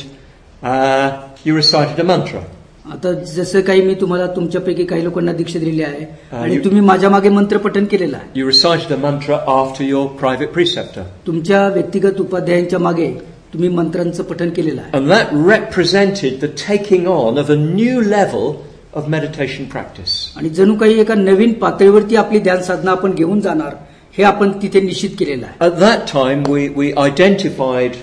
you recited a mantra. आता जसं काही मी तुम्हाला तुमच्यापैकी काही लोकांना दीक्षा दिलेली आहे आणि तुम्ही माझ्या मागे मंत्र पठण केलेलं आहे. You recited a mantra after your private preceptor. तुमच्या व्यक्तिगत उपाध्यायांच्या मागे तुम्ही मंत्रांचं पठण केलेलं आहे. And that represented the taking on of a new level of meditation practice. आणि जणू काही एका नवीन पातळीवरती आपली ध्यान साधना आपण घेऊन जाणार हे आपण तिथे निश्चित केलेलं आहे. At that time we identified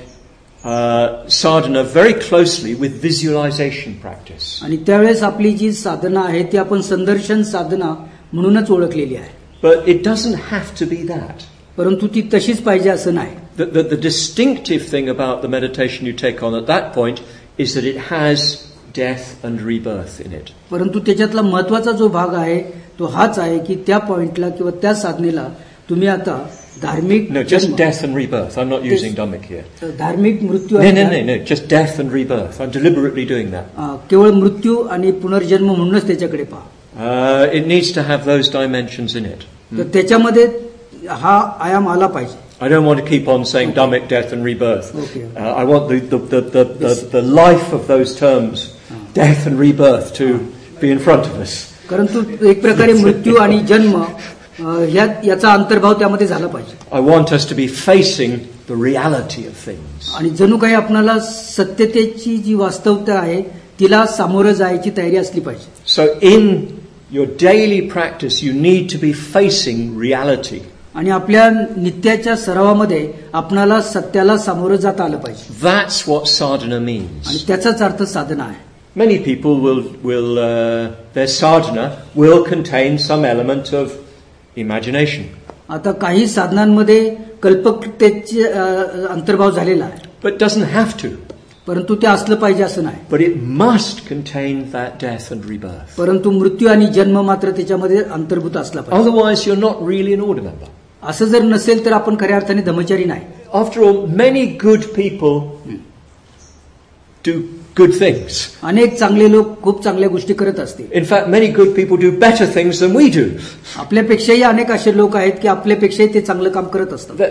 sadhana very closely with visualization practice. आणि त्यावेळेस आपली जी साधना आहे ती आपण संदर्शन साधना म्हणूनच ओळखलेली आहे. But it doesn't have to be that. परंतु ती तशीच पाहिजे असं नाही. The distinctive thing about the meditation you take on at that point is that it has death and rebirth in it. परंतु त्याच्यातला महत्वाचा जो भाग आहे तो हाच आहे की त्या पॉइंटला किंवा त्या साधनेला तुम्ही आता धार्मिक just death and rebirth. I'm not using Dhammik here. धार्मिक मृत्यू No, just death and rebirth. I'm deliberately doing that. केवळ मृत्यू आणि पुनर्जन्म म्हणूनच त्याच्याकडे पहा. It needs to have those dimensions in it. तर त्याच्यामध्ये हा आयाम आला पाहिजे. I don't want to keep on saying Dhammik, death and rebirth. Okay. I want the life of those terms, death and rebirth, to be in front of us. परंतु एक प्रकारे मृत्यू आणि जन्म याचा अंतर्भाव त्यामध्ये झाला पाहिजे. I want us to be facing the reality of things. आणि जणू काही आपल्याला सत्यतेची जी वास्तवता आहे तिला सामोरं जायची तयारी असली पाहिजे. So in your daily practice, you need to be facing reality. आणि आपल्या नित्याच्या सरावामध्ये आपणाला सत्याला सामोरं जाता आलं पाहिजे. That's what sadhana means. आणि त्याचाच अर्थ साधना आहे. Many people their sadhana will contain some element of imagination. आता काही साधनांमध्ये कल्पकतेचे अंतर्भाव झालेला आहे. But it doesn't have to. परंतु ते असलं पाहिजे असं नाही. But it must contain that death and rebirth. परंतु मृत्यू आणि जन्म मात्र त्याच्यामध्ये अंतर्भूत असला पाहिजे. Otherwise, you're not really an order member. असं जर नसेल तर आपण खऱ्या अर्थाने धर्मचारी नाही. After all, many good people do good things. अनेक चांगले लोक खूप चांगल्या गोष्टी करत असतील. In fact, many good people do better things than we do. आपल्यापेक्षाही अनेक असे लोक आहेत की आपल्यापेक्षाही ते चांगलं काम करत असतात.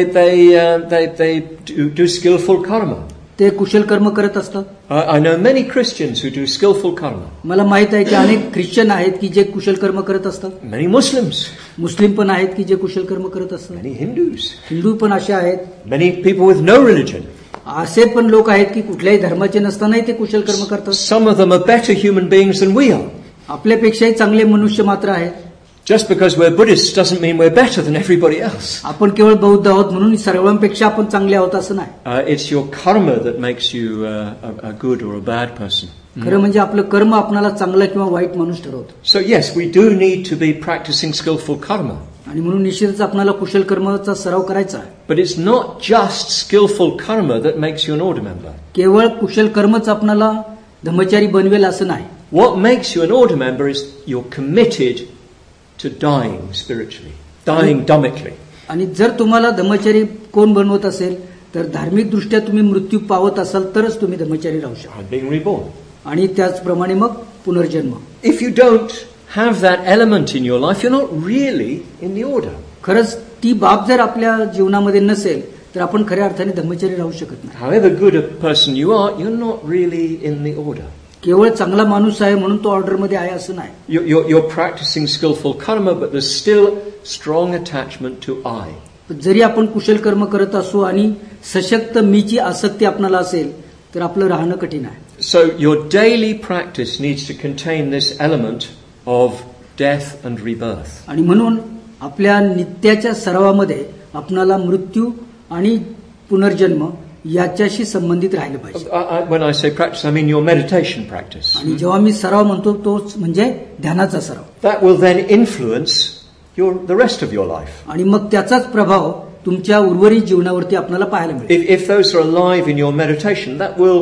They do skillful karma. ते कुशल कर्म करत असतात. I know many Christians who do skillful karma. मला माहित आहे की अनेक ख्रिश्चन आहेत की जे कुशल कर्म करत असतात. Many Muslims. मुस्लिम पण आहेत की जे कुशल कर्म करत असतात. Many Hindus. हिंदू पण असे आहेत. Many people with no religion. असे पण लोक आहेत की कुठल्याही धर्माचे नसतानाही ते कुशल कर्म करतात. Some of them are better human beings than we are. आपल्यापेक्षाही चांगले मनुष्य मात्र आहेत. Just because we're Buddhists doesn't mean we're better than everybody else. आपण केवळ बौद्ध आहोत म्हणून सर्वांपेक्षा आपण चांगले आहोत असं नाही. It's your karma that makes you a good or a bad person. खरं म्हणजे आपलं कर्म आपल्याला चांगला किंवा वाईट माणूस ठरवतं. So yes, we do need to be practicing skillful karma. आणि म्हणून निश्चितच आपल्याला कुशल कर्माचा सराव करायचा आहे. But it's not just skillful karma that makes you an order member. केवळ कुशल कर्मच आपल्याला धर्मचारी बनवेल असं नाही. What makes you an order member is you're committed to dying spiritually, dying dhammically. आणि जर तुम्हाला धर्मचारी कोण बनवत असेल तर धार्मिक दृष्ट्या तुम्ही मृत्यू पावत असाल तरच तुम्ही धर्मचारी राहू शकता. Being reborn. आणि त्याचप्रमाणे मग पुनर्जन्म. If you don't have that element in your life, you're not really in the order. खरंच ती बाब जर आपल्या जीवनामध्ये नसेल तर आपण खऱ्या अर्थाने धर्मचारी राहू शकत नाही. However good a person you are, you're not really in the order. केवळ चांगला माणूस आहे म्हणून तो ऑर्डर मध्ये आहे असं नाही. You're practicing skillful karma, but there's still strong attachment to I. जरी आपण कुशल कर्म करत असू आणि सशक्त मीची आसक्ती आपल्याला असेल तर आपलं राहणं कठीण आहे. So your daily practice needs to contain this element of death and rebirth. आणि म्हणून आपल्या नित्याच्या सरावामध्ये आपल्याला मृत्यू आणि पुनर्जन्म याच्याशी संबंधित राहिलं पाहिजे. When I say practice, I mean your meditation practice. आणि जेव्हा मी सराव म्हणतो तोच म्हणजे ध्यानाचा सराव. That will then influence the rest of your life. आणि मग त्याचाच प्रभाव तुमच्या उर्वरित जीवनावरती आपल्याला पाहायला मिळेल. If those are alive in your meditation, that will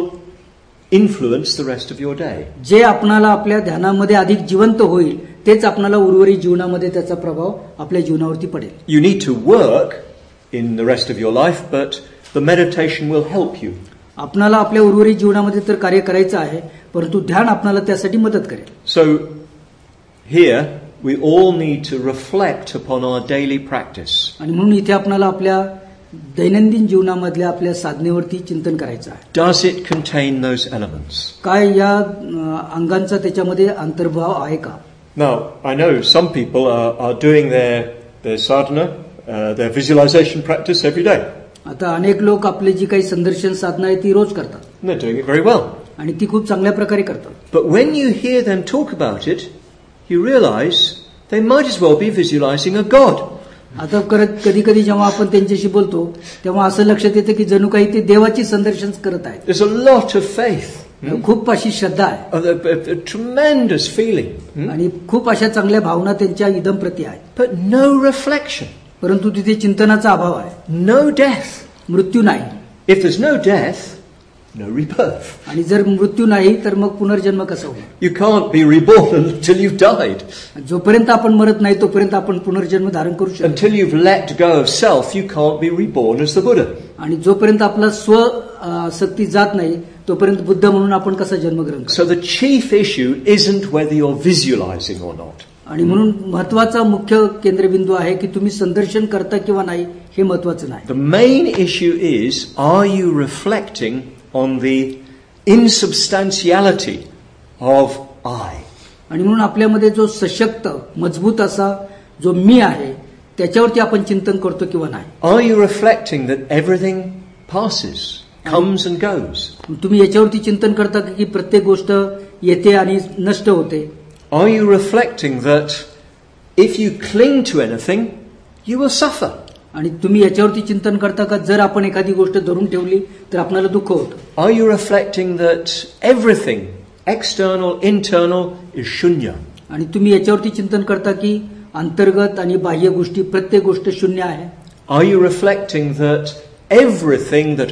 influence the rest of your day. जे आपल्याला आपल्या ध्यानामध्ये अधिक जिवंत होईल तेच आपल्याला उर्वरित जीवनामध्ये त्याचा प्रभाव आपल्या जीवनावरती पडेल. You need to work in the rest of your life, but the meditation will help you. आपल्याला आपल्या उर्वरित जीवनामध्ये तर कार्य करायचं आहे परंतु ध्यान आपल्याला त्यासाठी मदत करेल. So here we all need to reflect upon our daily practice. आणि म्हणून इथे आपल्याला आपल्या दैनंदिन जीवनामधल्या आपल्या साधनेवरती चिंतन करायचं आहे. Does it contain those elements? काय या अंगांचा त्याच्यामध्ये अंतर्भाव आहे का? Now, I know some people are doing their sadhana, their visualization practice every day. आता अनेक लोक आपली जी काही संदर्शन साधना आहे ती रोज करतात. And they're doing it very well. आणि ती खूप चांगल्या प्रकारे करतात. But when you hear them talk about it, you realize they might as well be visualizing a god. आता कधी कधी जेव्हा आपण त्यांच्याशी बोलतो तेव्हा असं लक्षात येतं की जणू काही ते देवाची संदर्शन करत आहेत. There's a lot of faith. खूप अशी श्रद्धा आहे. A tremendous feeling. आणि खूप अशा चांगल्या भावना त्यांच्या इदम प्रती आहेत. But no reflection. परंतु तिथे चिंतनाचा अभाव आहे. No death. मृत्यू नाही. If there's no death, no rebirth. आणि जर मृत्यू नाही तर मग पुनर्जन्म कसा होईल? You can't be reborn until you've died. जोपर्यंत आपण मरत नाही तोपर्यंत आपण पुनर्जन्म धारण करू शकतो. Until you've let go of self, you can't be reborn as the Buddha. आणि जोपर्यंत आपला स्व शक्ती जात नाही तोपर्यंत बुद्ध म्हणून आपण कसा जन्म ग्रहण करतो? So the chief issue isn't whether you're visualizing or not. आणि म्हणून महत्वाचा मुख्य केंद्रबिंदू आहे की तुम्ही संदर्शन करता किंवा नाही हे महत्वाचं नाही. The main issue is, are you reflecting on the insubstantiality of I? आणि म्हणून आपल्यामध्ये जो सशक्त मजबूत असा जो मी आहे त्याच्यावरती आपण चिंतन करतो किंवा नाही. Are you reflecting that everything passes? comes and goes. तुम्ही याच्यावरती चिंतन करता की प्रत्येक गोष्ट येते आणि नष्ट होते. Are you reflecting that if you cling to anything, you will suffer? आणि तुम्ही याच्यावरती चिंतन करता का जर आपण एखादी गोष्ट धरून ठेवली तर आपल्याला दुःख होतं. Are you reflecting that everything, external, internal, is shunya? आणि तुम्ही याच्यावरती चिंतन करता की अंतर्गत आणि बाह्य गोष्टी प्रत्येक गोष्ट शून्य आहे. Are you reflecting that everything that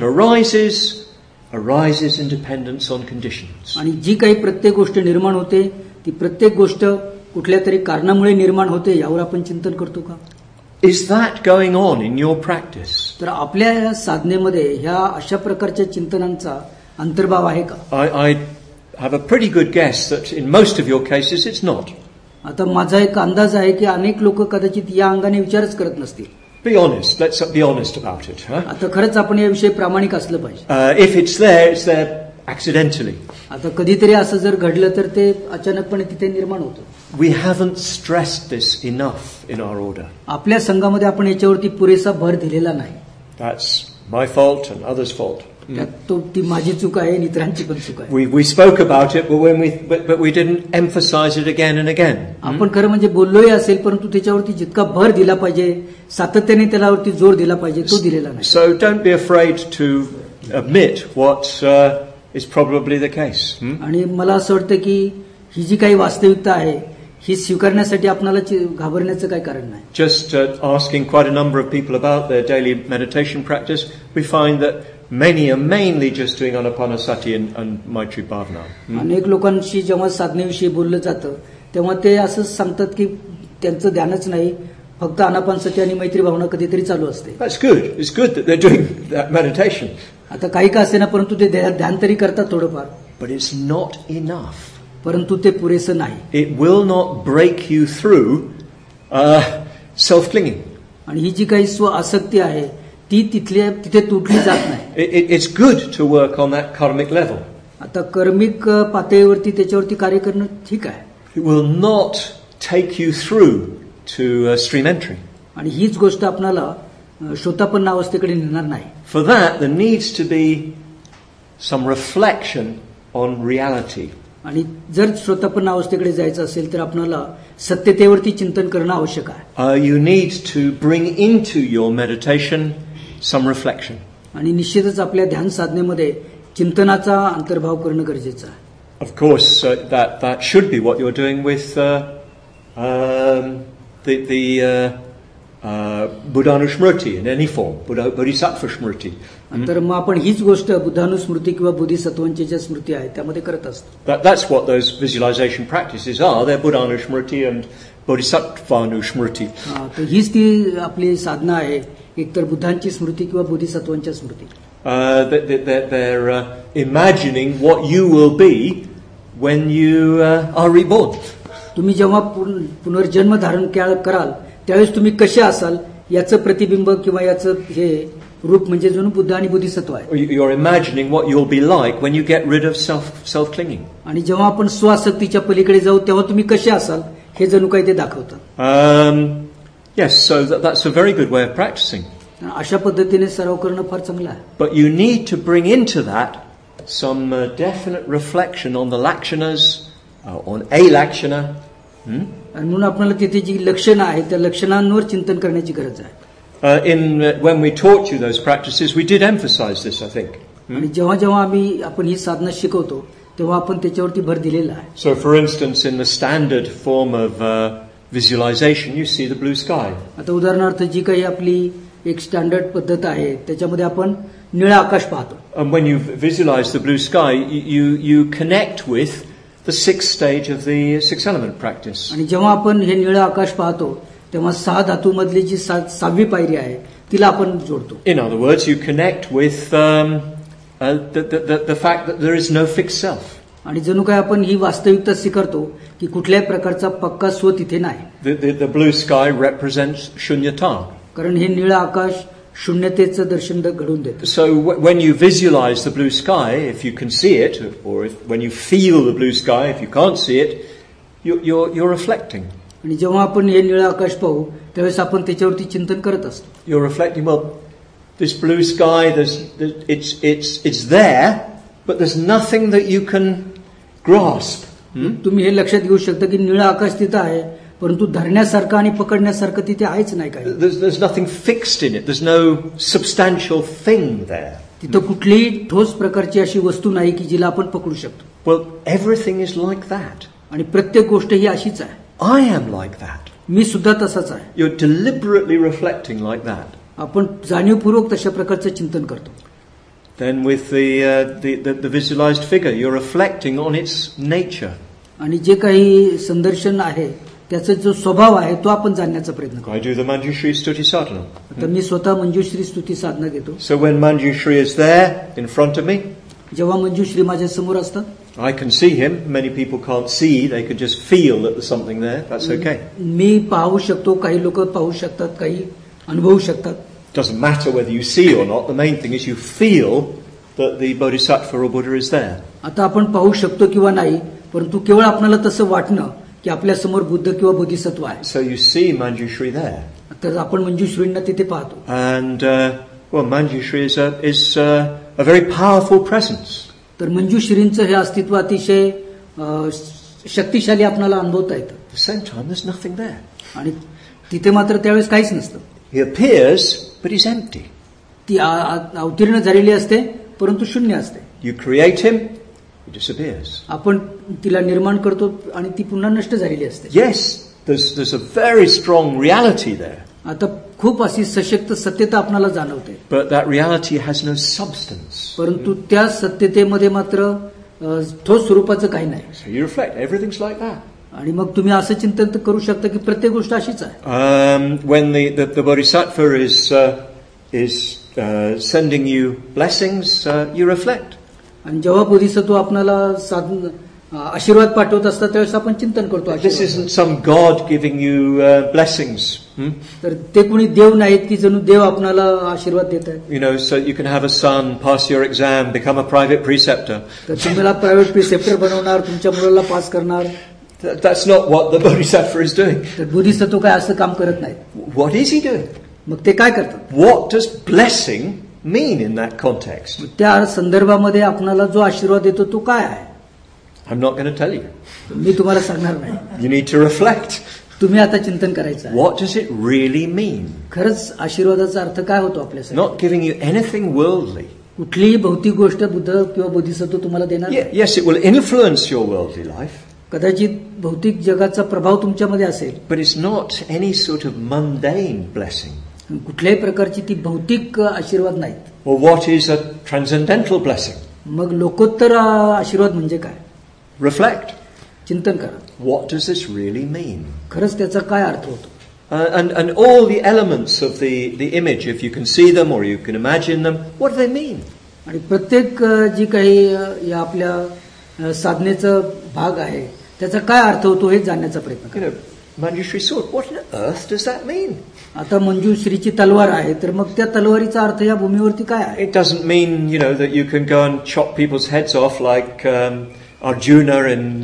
arises in dependence on conditions? आणि जी काही प्रत्येक गोष्ट निर्माण होते ती प्रत्येक गोष्ट कुठल्या तरी कारणामुळे निर्माण होते यावर आपण चिंतन करतो का? Is that going on in your practice? तर आपल्या या साधनेमध्ये ह्या अशा प्रकारच्या चिंतनांचा अंतर्भाव आहे का? I have a pretty good guess that in most of your cases it's not. आता माझा एक अंदाज आहे की अनेक लोक कदाचित या अंगाने विचारच करत नसतील. Be honest. Let's be honest about it. Huh? आता खरंच आपण याविषयी प्रामाणिक असलं पाहिजे. If it's there accidentally. आता कधीतरी असं जर घडलं तर ते अचानकपणे तिथे निर्माण होतं. We haven't stressed this enough in our order. आपल्या संघामध्ये आपण याच्यावरती पुरेसा भर दिलेला नाही. That's my fault and others' fault. ती माझी चूक आहे आणि इतरांची पण चूक आहे. We spoke about it, but we didn't emphasize it again and again. आपण खरं म्हणजे बोललोही असेल परंतु त्याच्यावरती जितका भर दिला पाहिजे सातत्याने त्यालावरती जोर दिला पाहिजे तो दिलेला नाही. So don't be afraid to admit what is probably the case. आणि मला असं वाटतं की ही जी काही वास्तविकता आहे ही स्वीकारण्यासाठी आपल्याला घाबरण्याचं काही कारण नाही. Just asking quite a number of people about their daily meditation practice, we find that many are mainly just doing Anapanasati and Maitri Bhavana. अनेक लोकांशी जेव्हा साधनेविषयी बोललं जातं तेव्हा ते असं सांगतात की त्यांचं ध्यानच नाही फक्त आनापानसती आणि मैत्री भावना कधीतरी चालू असते. That's good. It's good that they're doing that meditation. आता काही का असेना परंतु ते ध्यान तरी करतात थोडंफार. But it's not enough. परंतु ते पुरेसं नाही. It will not break you through self-clinging. आणि ही जी काही स्व आसक्ती आहे ती तिथे तुटली जात नाही. It's good to work on that karmic level. आता कर्मिक पातळीवरती त्याच्यावरती कार्य करणं ठीक आहे. It will not take you through to stream entry. आणि हीच गोष्ट आपल्याला श्रोतापन्न अवस्थेकडे नेणार नाही. For that there needs to be some reflection on reality. आणि जर श्रोतापन्न अवस्थेकडे जायचं असेल तर आपल्याला सत्यतेवरती चिंतन करणं आवश्यक आहे. You need to bring into your meditation some reflection. आणि निश्चितच आपल्या ध्यान साधनेमध्ये चिंतनाचा अंतर्भाव करणं गरजेचं आहे. Of course, that should be what you're doing with the Buddhanushmriti in any form, Bodhisattva Shmriti. तर मग आपण हीच गोष्ट बुद्धानुस्मृती किंवा बोधिसत्वांच्या ज्या स्मृती आहेत त्यामध्ये करत असतो. That's what those visualization practices are. They're Buddhanushmriti and Bodhisattvanushmriti. तर हीच ती आपली साधना आहे एकतर बुद्धांची स्मृती किंवा बोधिसत्वांच्या स्मृती. They're imagining what you will be when you are reborn. तुम्ही जेव्हा पुनर्जन्म धारण कराल त्यावेळेस तुम्ही कसे असाल याचं प्रतिबिंब किंवा याचं हे रूप म्हणजे जणू बुद्ध आणि बोधिसत्व आहे. You're imagining what you'll be like when you get rid of self-clinging. आणि जेव्हा आपण स्वासक्तीच्या पलीकडे जाऊ तेव्हा तुम्ही कसे असाल हे जणू काही ते दाखवतं. Yes, so that's a very good way of practicing. अशा पद्धतीने सराव करणं फार चांगलं आहे. But you need to bring into that some definite reflection on the lakshanas, on a lakshana. आणि म्हणून आपल्याला तिथे जी लक्षणं आहेत त्या लक्षणांवर चिंतन करण्याची गरज आहे. When we taught you those practices, we did emphasize this, I think. आणि जेव्हा आपण ही साधना शिकवतो तेव्हा आपण त्याच्यावरती भर दिलेला आहे. So, for instance, in the standard form of visualization, you see the blue sky. आता उदाहरणार्थ जी काही आपली एक स्टँडर्ड पद्धत आहे त्याच्यामध्ये आपण निळं आकाश पाहतो. And when you visualize the blue sky, you connect with the sixth stage of the six element practice. आणि जेव्हा आपण हे निळं आकाश पाहतो तेव्हा 6 धातूमधली जी 6वी पायरी आहे तिला आपण जोडतो. In other words, you connect with the fact that there is no fixed self. आणि जणू काय आपण ही वास्तविकता स्वीकारतो की कुठल्याही प्रकारचा पक्का स्व तिथे नाही. The blue sky represents shunyata. कारण हे निळं आकाश शून्यतेचं दर्शन घडवून देतं. So when you visualize the blue sky, if you can see it, or when you feel the blue sky, if you can't see it, you're reflecting. आणि जेव्हा आपण हे निळं आकाश पाहू त्यावेळेस आपण त्याच्यावरती चिंतन करत असतो. You're reflecting, well, this blue sky, it's there, but there's nothing that you can grasp. तुम्ही हे लक्षात घेऊ शकता की निळं आकाश तिथं आहे, परंतु धरण्यासारखं आणि पकडण्यासारखं तिथे आहेच नाही काही. There's nothing fixed in it. There's no substantial thing there. तिथं कुठलीही ठोस प्रकारची अशी वस्तू नाही की जिला आपण पकडू शकतो. Well, everything is like that. आणि प्रत्येक गोष्ट ही अशीच आहे. I am like that. मी सुद्धा तसाच आहे. You're deliberately reflecting like that. आपण जाणीवपूर्वक तशा प्रकारचं चिंतन करतो. Then with the visualized figure, you're reflecting on its nature. आणि जे काही संदर्शन आहे त्याचा जो स्वभाव आहे तो आपण जाणण्याचा प्रयत्न करतो. I do the Manjushri Stuti Sadhana. आता मी स्वतः मंजुश्री स्तुती साधना घेतो. So when Manjushri is there in front of me, जेव्हा मंजुश्री माझ्या समोर असतात, I can see him. Many people can't see. They could just feel that there's something there. That's okay. मी पाहू शकतो, काही लोक पाहू शकतात, काही अनुभवू शकतात. Doesn't matter whether you see or not. The main thing is you feel that the Bodhisattva or Buddha is there. आता आपण पाहू शकतो किंवा नाही, परंतु केवळ आपल्याला तसं वाटणं की आपल्या समोर बुद्ध किंवा बोधिसत्व आहे. So you see Manjushri there. तर आपण मंजुश्रींना तिथे पाहतो. And well, Manjushri is a very powerful presence. तर मंजुश्रींचं हे अस्तित्व अतिशय शक्तिशाली आपल्याला अनुभवता येतं. At the same time, there's nothing there. आणि तिथे मात्र त्यावेळेस काहीच नसतं. He appears, but he's empty. ती अवतीर्ण झालेली असते, परंतु शून्य असते. You create him, he disappears. आपण तिला निर्माण करतो आणि ती पुन्हा नष्ट झालेली असते. Yes, there's a very strong reality there. आता खूप अशी सशक्त सत्यता आपल्याला जाणवते. But that reality has no substance. परंतु त्या सत्यतेमध्ये मात्र ठोस स्वरूपाचं काही नाही. So you reflect, everything's like that. आणि मग तुम्ही असं चिंतन करू शकता की प्रत्येक गोष्ट अशीच आहे. When the Bodhisattva is sending you blessings, you reflect. आणि जेव्हा बोधिसत्व आपल्याला आशीर्वाद पाठवत असतात त्यावेळेस आपण चिंतन करतो. This isn't some God giving you blessings. तर ते कोणी देव नाहीत की जणू देव आपल्याला आशीर्वाद देत आहेत. You know, so you can have a son, pass your exam, become a private preceptor. तर तुम्हाला प्रायव्हेट प्रिसेप्टर बनवणार, तुमच्या मुलाला पास करणार. That's not what the Bodhisattva is doing. तर बोधिसत्व काय असं काम करत नाहीत. What is he doing? मग ते काय करतात? What does blessing mean in that context? त्या संदर्भामध्ये आपल्याला जो आशीर्वाद देतो तो काय आहे? I'm not going to tell you. मी तुम्हाला सांगणार नाही. You need to reflect. तुम्ही आता चिंतन करायचं आहे. What does it really mean? खरंच आशीर्वादाचा अर्थ काय होतो आपल्यासाठी? Not giving you anything worldly. कुठलीही भौतिक गोष्ट बुद्ध किंवा बोधिसत्व तुम्हाला देणार नाही. Yes, it will influence your worldly life. कदाचित भौतिक जगाचा प्रभाव तुमच्यामध्ये असेल. But it's not any sort of mundane blessing. कुठल्याही प्रकारची ती भौतिक आशीर्वाद नाहीत. Or what is a transcendental blessing? मग लोकोत्तर आशीर्वाद म्हणजे काय? Reflect. चिंतन करा. What does this really mean? खरंच त्याचा काय अर्थ होतो? And all the elements of the image, if you can see them or you can imagine them, what do they mean? आणि प्रत्येक जी काही या आपल्या साधनेचा भाग आहे त्याचा काय अर्थ होतो हे जाणण्याचा प्रयत्न करा. Manjushri sword, what on earth does that mean? आता मंजुश्रीची तलवार आहे, तर मग त्या तलवारीचा अर्थ या भूमीवरती काय आहे? It doesn't mean, that you can go and chop people's heads off like Arjuna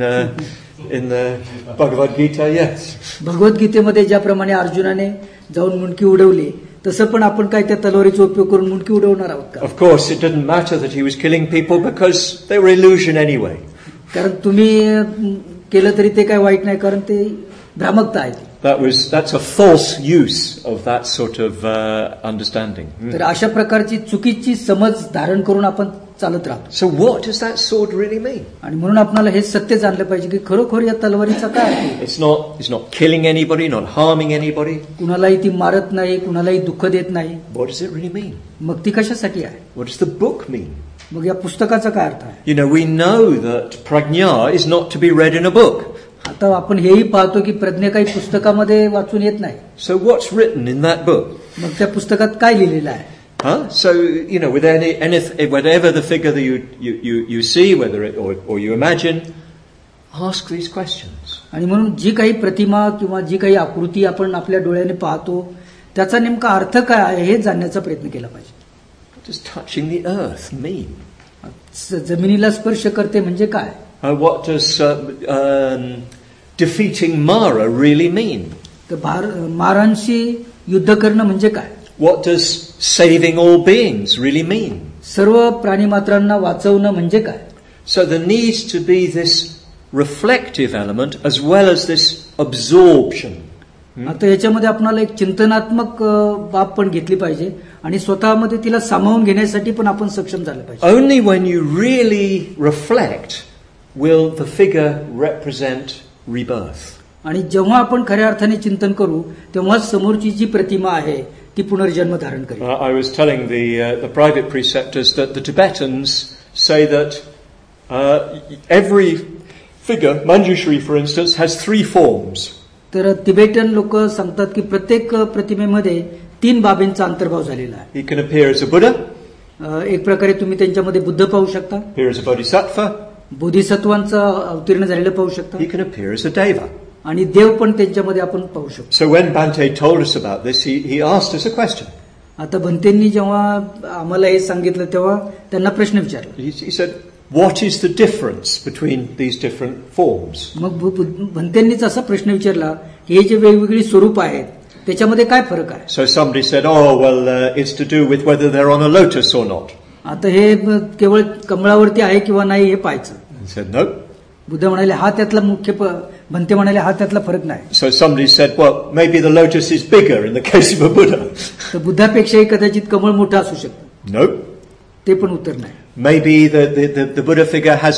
in the Bhagavad Gita, yes. भगवद्गीतेमध्ये ज्याप्रमाणे अर्जुनाने जाऊन मुंडकी उडवली, तसं पण आपण काय त्या तलवारीचा उपयोग करून मुंडकी उडवणार आहोत का? Of course, it didn't matter that he was killing people because they were illusion anyway. कारण तुम्ही केलं तरी ते काय वाईट नाही, कारण ते भ्रामकता आहे. That's a false use of that sort of understanding. तर अशा प्रकारची चुकीची समज धारण करून आपण चालत राहतो. So what does that sword really mean? आणि म्हणून आपल्याला हे सत्य जाणलं पाहिजे की खरोखर या तलवारीचा काय आहे. It's not killing anybody, not harming anybody. कुणालाही ती मारत नाही, कुणालाही दुःख देत नाही. What does it really mean? मग ती कशासाठी आहे? What does the book mean? मग या पुस्तकाचा काय अर्थ आहे? We know that prajna is not to be read in a book. आता आपण हेही पाहतो की प्रज्ञा काही पुस्तकामध्ये वाचून येत नाही. So what's written in that book? मग त्या पुस्तकात काय लिहिलेलं आहे? So with whatever the figure that you see, whether it or you imagine, ask these questions. आणि म्हणून जी काही प्रतिमा किंवा जी काही आकृती आपण आपल्या डोळ्याने पाहतो त्याचा नेमका अर्थ काय आहे हे जाणण्याचा प्रयत्न केला पाहिजे. What does touching the earth mean? जमिनीला स्पर्श करते म्हणजे काय? What does defeating Mara really mean? तर मारांशी युद्ध करणं म्हणजे काय? what does saving all beings really mean? सर्व प्राणीमात्रांना वाचवणं म्हणजे काय? So there needs to be this reflective element as well as this absorption. आता याच्यामध्ये आपल्याला एक चिंतनात्मक बाब पण घेतली पाहिजे आणि स्वतःमध्ये तिला सामावून घेण्यासाठी पण आपण सक्षम झालं पाहिजे. Only when you really reflect will the figure represent rebirth. आणि जेव्हा आपण खऱ्या अर्थाने चिंतन करू तेव्हा समोरची जी प्रतिमा आहे ती पुनर्जन्म धारण करेल. I was telling the private preceptors that the Tibetans say that every figure, Manjushri for instance, has 3 forms. तर तिबेटन लोक सांगतात की प्रत्येक प्रतिमेमध्ये 3 बाबींचा अंतर्भाव झालेला आहे. He can appear as a Buddha, एक प्रकारे तुम्ही त्यांच्यामध्ये बुद्ध पाहू शकता, appear as a Bodhisattva, बोधिसत्वांचं अवतीर्ण झालेलं पाहू शकता, he can appear as a Deva. आणि देव पण त्यांच्यामध्ये आपण पाहू शकतो. So when Bhante told us about this, he asked us a question. आता भंतेंनी जेव्हा आम्हाला हे सांगितलं तेव्हा त्यांना प्रश्न विचारला. He said, what is the difference between these different forms? मग भंतेंनीच असा प्रश्न विचारला की हे जे वेगवेगळी स्वरूप आहेत त्याच्यामध्ये काय फरक आहे? So somebody said, oh, well, it's to do with whether they're on a lotus or not. आता हे केवळ कमळावरती आहे किंवा नाही हे पाहायचं. He said, no. बुद्ध म्हणाले हा त्यातला मुख्य भंते म्हणाले हा त्यातला फरक नाही. So somebody said, well, maybe the lotus is bigger in the case of a Buddha. तर बुद्धापेक्षाही कदाचित कमळ मोठं असू शकतं. No. ते पण उत्तर नाही. Maybe the Buddha figure has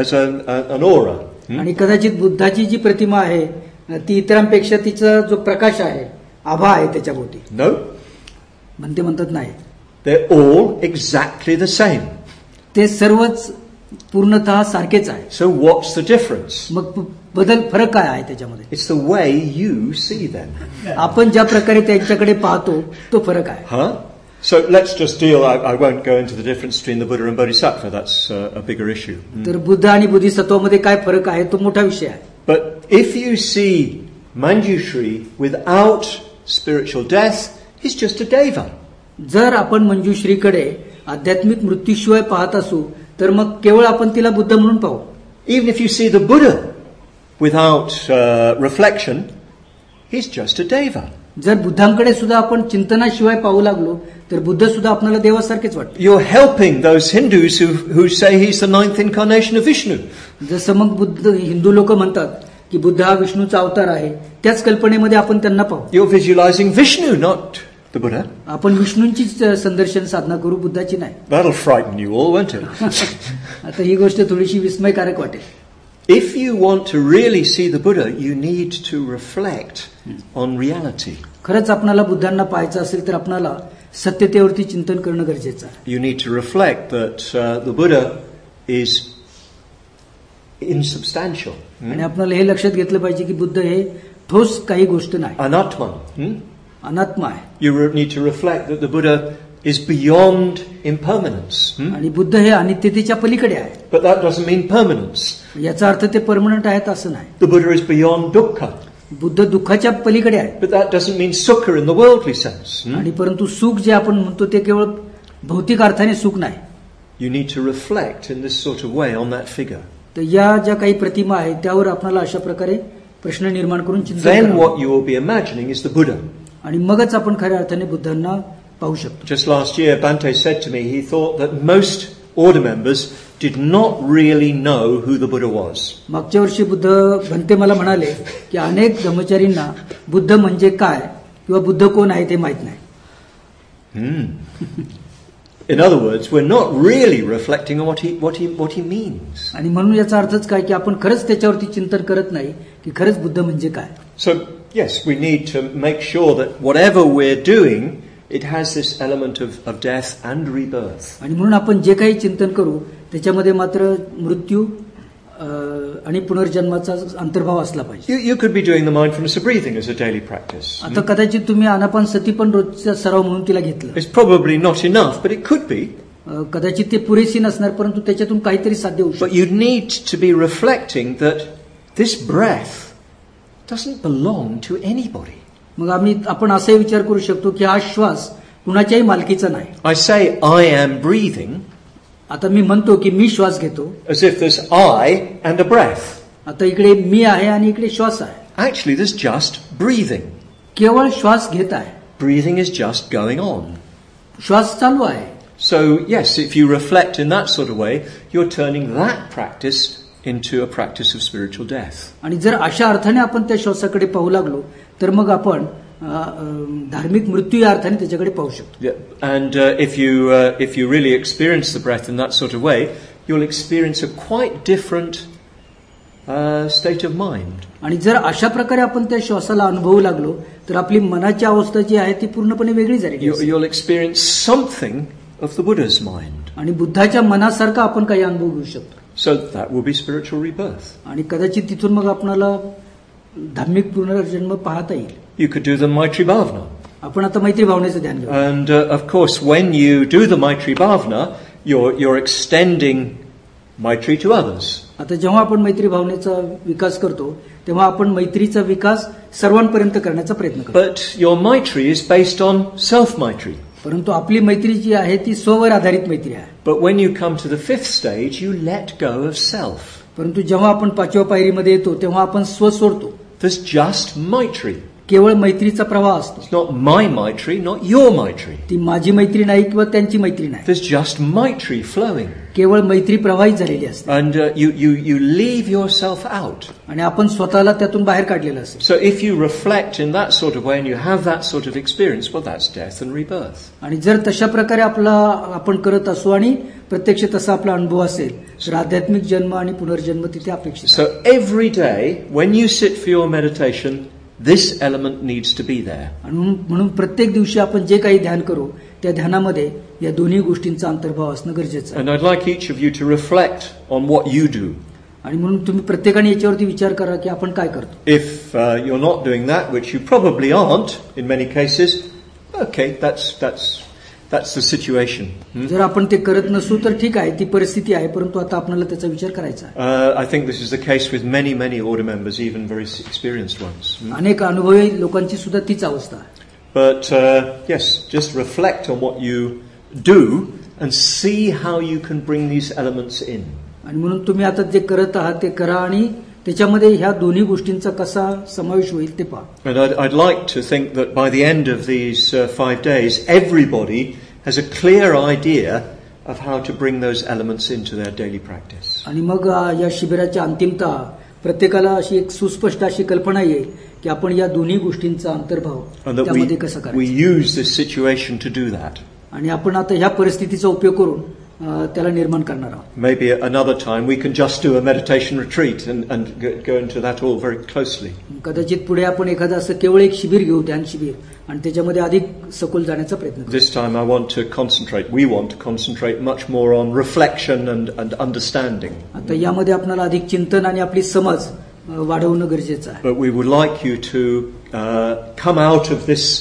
an aura. आणि कदाचित बुद्धाची जी प्रतिमा आहे ती इतरांपेक्षा तिचा जो प्रकाश आहे आभा आहे त्याच्याभोवती. No. म्हणते म्हणतात नाही. They're all exactly the same. ते सर्वच पूर्णतः सारखेच आहे. So what's the difference? मग फरक काय आहे त्याच्यामध्ये? It's the way you see them. आपण ज्या प्रकारे त्यांच्याकडे पाहतो तो फरक आहे. Huh? So let's just deal, I won't go into the difference between the Buddha and Bodhisattva, that's a bigger issue. तर बुद्ध आणि बोधिसत्वामध्ये काय फरक आहे तो मोठा विषय आहे. But if you see Manjushri without spiritual death, he's just a Deva. जर आपण मंजुश्रीकडे आध्यात्मिक मृत्यूशिवाय पाहत असू तर मग केवळ आपण तिला बुद्ध म्हणून पाहू. Even if you see the Buddha without reflection, he's just a Deva. जर बुद्धांकडे सुद्धा आपण चिंतनाशिवाय पाहू लागलो तर बुद्ध सुद्धा आपल्याला देवासारखेच वाटते. You're helping those Hindus who say he's the 9th incarnation of Vishnu. जसं मग बुद्ध हिंदू लोक म्हणतात की बुद्ध हा विष्णूचा अवतार आहे त्याच कल्पनेमध्ये आपण त्यांना पाहू. You're visualizing Vishnu, not the Buddha. आपण विष्णूंचीच संदर्शन साधना करू बुद्धाची नाही. That'll frighten you all, won't it? आता ही गोष्ट थोडीशी विस्मयकारक वाटेल. If you want to really see the Buddha, you need to reflect on reality. खरंच आपल्याला बुद्धांना पाहायचं असेल तर आपल्याला सत्यतेवरती चिंतन करणं गरजेचं आहे. You need to reflect that the Buddha is insubstantial. आणि आपल्याला हे लक्षात घेतलं पाहिजे की बुद्ध हे ठोस काही गोष्ट नाही. Anatman. अनात्मा आहे. You need to reflect that the Buddha is beyond impermanence. आणि बुद्ध हे अनित्यतेच्या पलीकडे आहे. But that doesn't mean permanence. याचा अर्थ ते परमनंट आहेत असं नाही. The Buddha is beyond dukkha. Buddha दुःखाच्या पलीकडे आहे. But that doesn't mean sukha in the worldly sense. आणि परंतु सुख जे आपण म्हणतो ते केवळ भौतिक अर्थाने सुख नाही. You need to reflect in this sort of way on that figure. तर या ज्या काही प्रतिमा आहेत त्यावर आपल्याला अशा प्रकारे प्रश्न निर्माण करून चिंतन Then करावं. what you will be imagining is the Buddha. आणि मगच आपण खऱ्या अर्थाने बुद्धांना पाहू शकतो. Just last year, Bhante said to me, he thought that most order members did not really know who the Buddha was. मागच्या वर्षी बुद्ध भंते मला म्हणाले की अनेक ब्रह्मचारींना बुद्ध म्हणजे काय किंवा बुद्ध कोण आहे ते माहित नाही. In other words, we're not really reflecting on what he means. आणि म्हणून याचा अर्थच काय की आपण खरंच त्याच्यावरती चिंतन करत नाही की खरंच बुद्ध म्हणजे काय. So, yes, we need to make sure that whatever we're doing, it has this element of death and rebirth. आणि म्हणून आपण जे काही चिंतन करू त्याच्यामध्ये मात्र मृत्यू आणि पुनर्जन्माचा अंतर्भाव असला पाहिजे. You could be doing the mindfulness of breathing as a daily practice. आता कदाचित तुम्ही आनापानसती पण रोजचा सराव म्हणून तिला घेतलं. It's probably not enough, but it could be. कदाचित ते पुरेशी नसणार परंतु त्याच्यातून काहीतरी साध्य होऊ But शकतं. you need to be reflecting that this breath doesn't belong to anybody. मग आपण असाही विचार करू शकतो की हा श्वास कुणाच्याही मालकीचा नाही. I say I am breathing आता मी म्हणतो की मी श्वास घेतो as if there's I and a breath. आता इकडे मी आहे आणि इकडे श्वास आहे. Actually, there's just breathing. केवळ श्वास घेत आहे. breathing is just going on. श्वास चालू आहे. So, yes, if you reflect in that sort of way, you're turning that practice into a practice of spiritual death. आणि जर अशा अर्थाने आपण त्या श्वासाकडे पाहू लागलो तर मग आपण धार्मिक मृत्यू या अर्थाने त्याच्याकडे पाहू शकतो. Yeah. And if you really experience the breath in that sort of way, you'll experience a quite different state of mind. आणि जर अशा प्रकारे आपण त्या श्वासाला अनुभवू लागलो तर आपली मनाची अवस्था जी आहे ती पूर्णपणे वेगळी झाली. You'll experience something of the Buddha's mind. आणि बुद्धाच्या मनासारखा आपण काही अनुभव घेऊ शकतो. So that will be spiritual rebirth. आणि कदाचित तिथून मग आपल्याला धार्मिक पुनर्जन्म पाहता येईल. You could do the Maitri Bhavana. आपण आता मैत्री भावनेचं ध्यान घेऊ. And of course, when you do the Maitri Bhavana, you're extending Maitri to others. आता जेव्हा आपण मैत्री भावनेचा विकास करतो तेव्हा आपण मैत्रीचा विकास सर्वांपर्यंत करण्याचा प्रयत्न करतो. But your Maitri is based on self-Maitri. परंतु आपली मैत्री जी आहे ती स्ववर आधारित मैत्री आहे. But when you come to the fifth stage, you let go of self. परंतु जेव्हा आपण 5व्या पायरीमध्ये येतो तेव्हा आपण स्व सोडतो. There's just Maitri. केवळ मैत्रीचा प्रवाह असतो. It's not my Maitri, not your Maitri. ती माझी मैत्री नाही किंवा त्यांची मैत्री नाही. There's just Maitri flowing. केवळ मैत्री प्रवाहित झालेली असते. And you leave yourself out. आणि आपण स्वतःला त्यातून बाहेर काढलेलं असतं. So if you reflect in that sort of way and you have that sort of experience, well, that's death and rebirth. आणि जर तशा प्रकारे आपण करत असू आणि प्रत्यक्ष तसा आपला अनुभव असेल तर आध्यात्मिक जन्म आणि पुनर्जन्म तिथे अपेक्षित आहे. So every day when you sit for your meditation, this element needs to be there. म्हणून प्रत्येक दिवशी आपण जे काही ध्यान करू त्या ध्यानामध्ये या दोन्ही गोष्टींचा अंतर्भाव असणं गरजेचं आहे. And I'd like each of you to reflect on what you do. आणि म्हणून तुम्ही प्रत्येकाने याच्यावरती विचार करा की आपण काय करतो. If you're not doing that, which you probably aren't in many cases, okay, that's the situation. जर आपण ते करत नसू तर ठीक आहे, ती परिस्थिती आहे, परंतु आता आपल्याला त्याचा विचार करायचा आहे. I think this is the case with many order members, even very experienced ones. अनेक अनुभवी लोकांची सुद्धा तीच अवस्था आहे. But yes, just reflect on what you do and see how you can bring these elements in. आणि म्हणून तुम्ही आता जे करत आहात ते करा आणि त्याच्यामध्ये ह्या दोन्ही गोष्टींचा कसा समावेश होईल ते पहा. And I'd like to think that by the end of these 5 days, everybody has a clear idea of how to bring those elements into their daily practice. आणि मग या शिबिराच्या अंतिमता प्रत्येकाला अशी एक सुस्पष्ट अशी कल्पना येईल की आपण या दोन्ही गोष्टींचा अंतर्भाव त्यामध्ये कसा करायचा. We use this situation to do that. आणि आपण आता ह्या परिस्थितीचा उपयोग करून त्याला निर्माण करणार आहोत. Maybe another time we can just do a meditation retreat and go into that all very closely. कदाचित पुढे आपण एखादं असं केवळ एक शिबिर घेऊ, ध्यान शिबिर, आणि त्याच्यामध्ये अधिक सखोल जाण्याचा प्रयत्न करू. This time we want to concentrate much more on reflection and understanding. आता यामध्ये आपल्याला अधिक चिंतन आणि आपली समज वाढवणं गरजेचं आहे. But we would like you to come out of this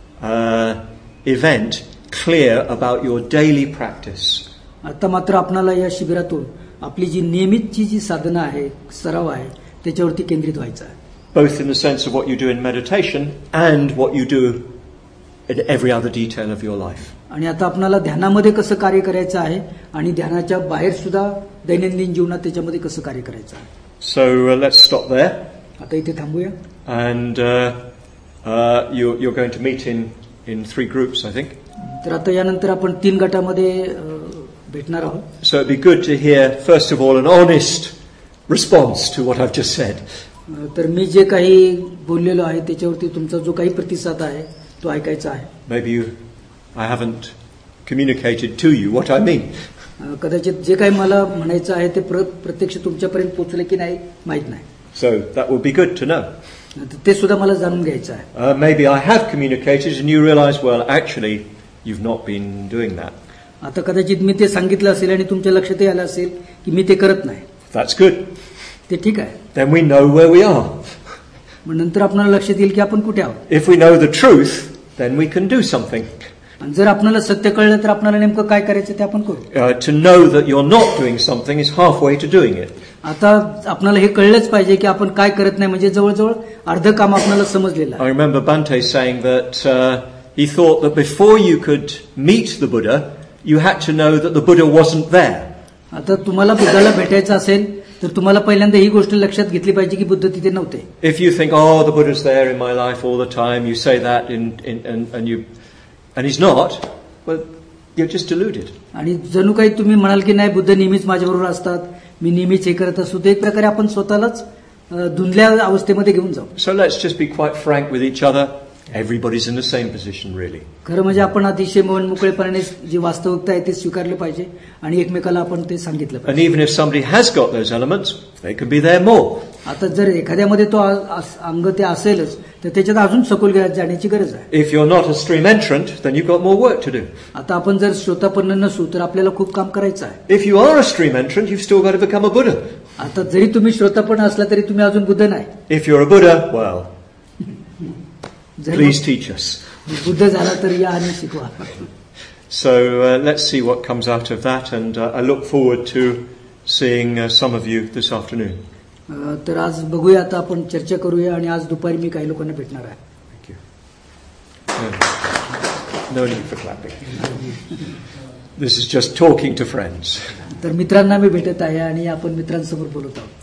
event clear about your daily practice. आता मात्र आपल्याला या शिबिरातून आपली जी नियमितची जी साधना आहे, सराव आहे, त्याच्यावरती केंद्रित व्हायचं आहे. Both in the sense of what you do in meditation and what you do in every other detail of your life. आणि आता आपल्याला ध्यानामध्ये कसं कार्य करायचं आहे आणि ध्यानाच्या बाहेर सुद्धा दैनंदिन जीवनात त्याच्यामध्ये कसं कार्य करायचं आहे. So let's stop there. आता इथे थांबूया. And you're going to meet in 3 groups, I think. तर आता यानंतर आपण 3 गटामध्ये भेटणार आहोत. So it'd be good to hear first of all an honest response to what I've just said. तर मी जे काही बोललेलो आहे त्याच्यावरती तुमचा जो काही प्रतिसाद आहे तो ऐकायचा आहे. Maybe I haven't communicated to you what I mean. कदाचित जे काही मला म्हणायचं आहे ते प्रत्यक्ष तुमच्यापर्यंत पोहोचले की नाही माहित नाही. So that would be good to know. ते सुद्धा मला जाणून घ्यायचं आहे. Maybe I have communicated and you realize, well, actually you've not been doing that. आता कदाचित मी ते सांगितलं असेल आणि तुमच्या लक्षात आलं असेल की मी ते करत नाही. That's good. ते ठीक आहे. Then we know where we are. मग नंतर आपल्याला लक्षात येईल की आपण कुठे आहोत. If we know the truth, then we can do something. आणि जर आपल्याला सत्य कळलं तर आपल्याला नेमकं काय करायचं ते आपण करू. To know that you're not doing something is halfway to doing it. आता आपल्याला हे कळलंच पाहिजे की आपण काय करत नाही, म्हणजे जवळजवळ अर्ध काम आपल्याला समजलेलं आहे. I remember Bhante saying that he thought that before you could meet the Buddha, you had to know that the Buddha wasn't there. आता तुम्हाला बुद्धाला भेटायचं असेल तर तुम्हाला पहिल्यांदा ही गोष्ट लक्षात घेतली पाहिजे की बुद्ध तिथे नव्हते. If you think, oh, the Buddha's there in my life all the time, you say that and he's not, well, you're just deluded. आणि जणू काही तुम्ही म्हणाल की नाही बुद्ध नेहमीच माझ्याबरोबर असतात, मी नेहमीच हे करत असतो, तर एक प्रकारे आपण स्वतःलाच धुंदल्या अवस्थेमध्ये घेऊन जाऊ. So let's just be quite frank with each other. Everybody's in the same position, really. खरं म्हणजे आपण अतिशय मन मोकळेपणाने जी वास्तविकता आहे ते स्वीकारले पाहिजे आणि एकमेकाला आपण ते सांगितलं And पाहिजे. even if somebody has got those elements, they can be there more. आता जर एखाद्यामध्ये तो अंग ते असेलच तर त्याच्यात अजून सखोल जाण्याची गरज आहे. If you're not a stream entrant, then you've got more work to do. आता आपण जर श्रोतापन्न नसू तर आपल्याला खूप काम करायचं आहे. If you are a stream entrant, you've still got to become a Buddha. आता जरी तुम्ही श्रोतापन्न असला तरी तुम्ही अजून बुद्ध नाही. If you're a Buddha, well, please teach us. Buddha झाला तर या आणि शिकवा. So let's see what comes out of that, and I look forward to seeing some of you this afternoon. तर आज बघूया, आता आपण चर्चा करूया आणि आज दुपारी मी काही लोकांना भेटणार आहे. Thank you. No need for clapping. This is just talking to friends. तर मित्रांना मी भेटत आहे आणि आपण मित्रांसमोर बोलत आहोत.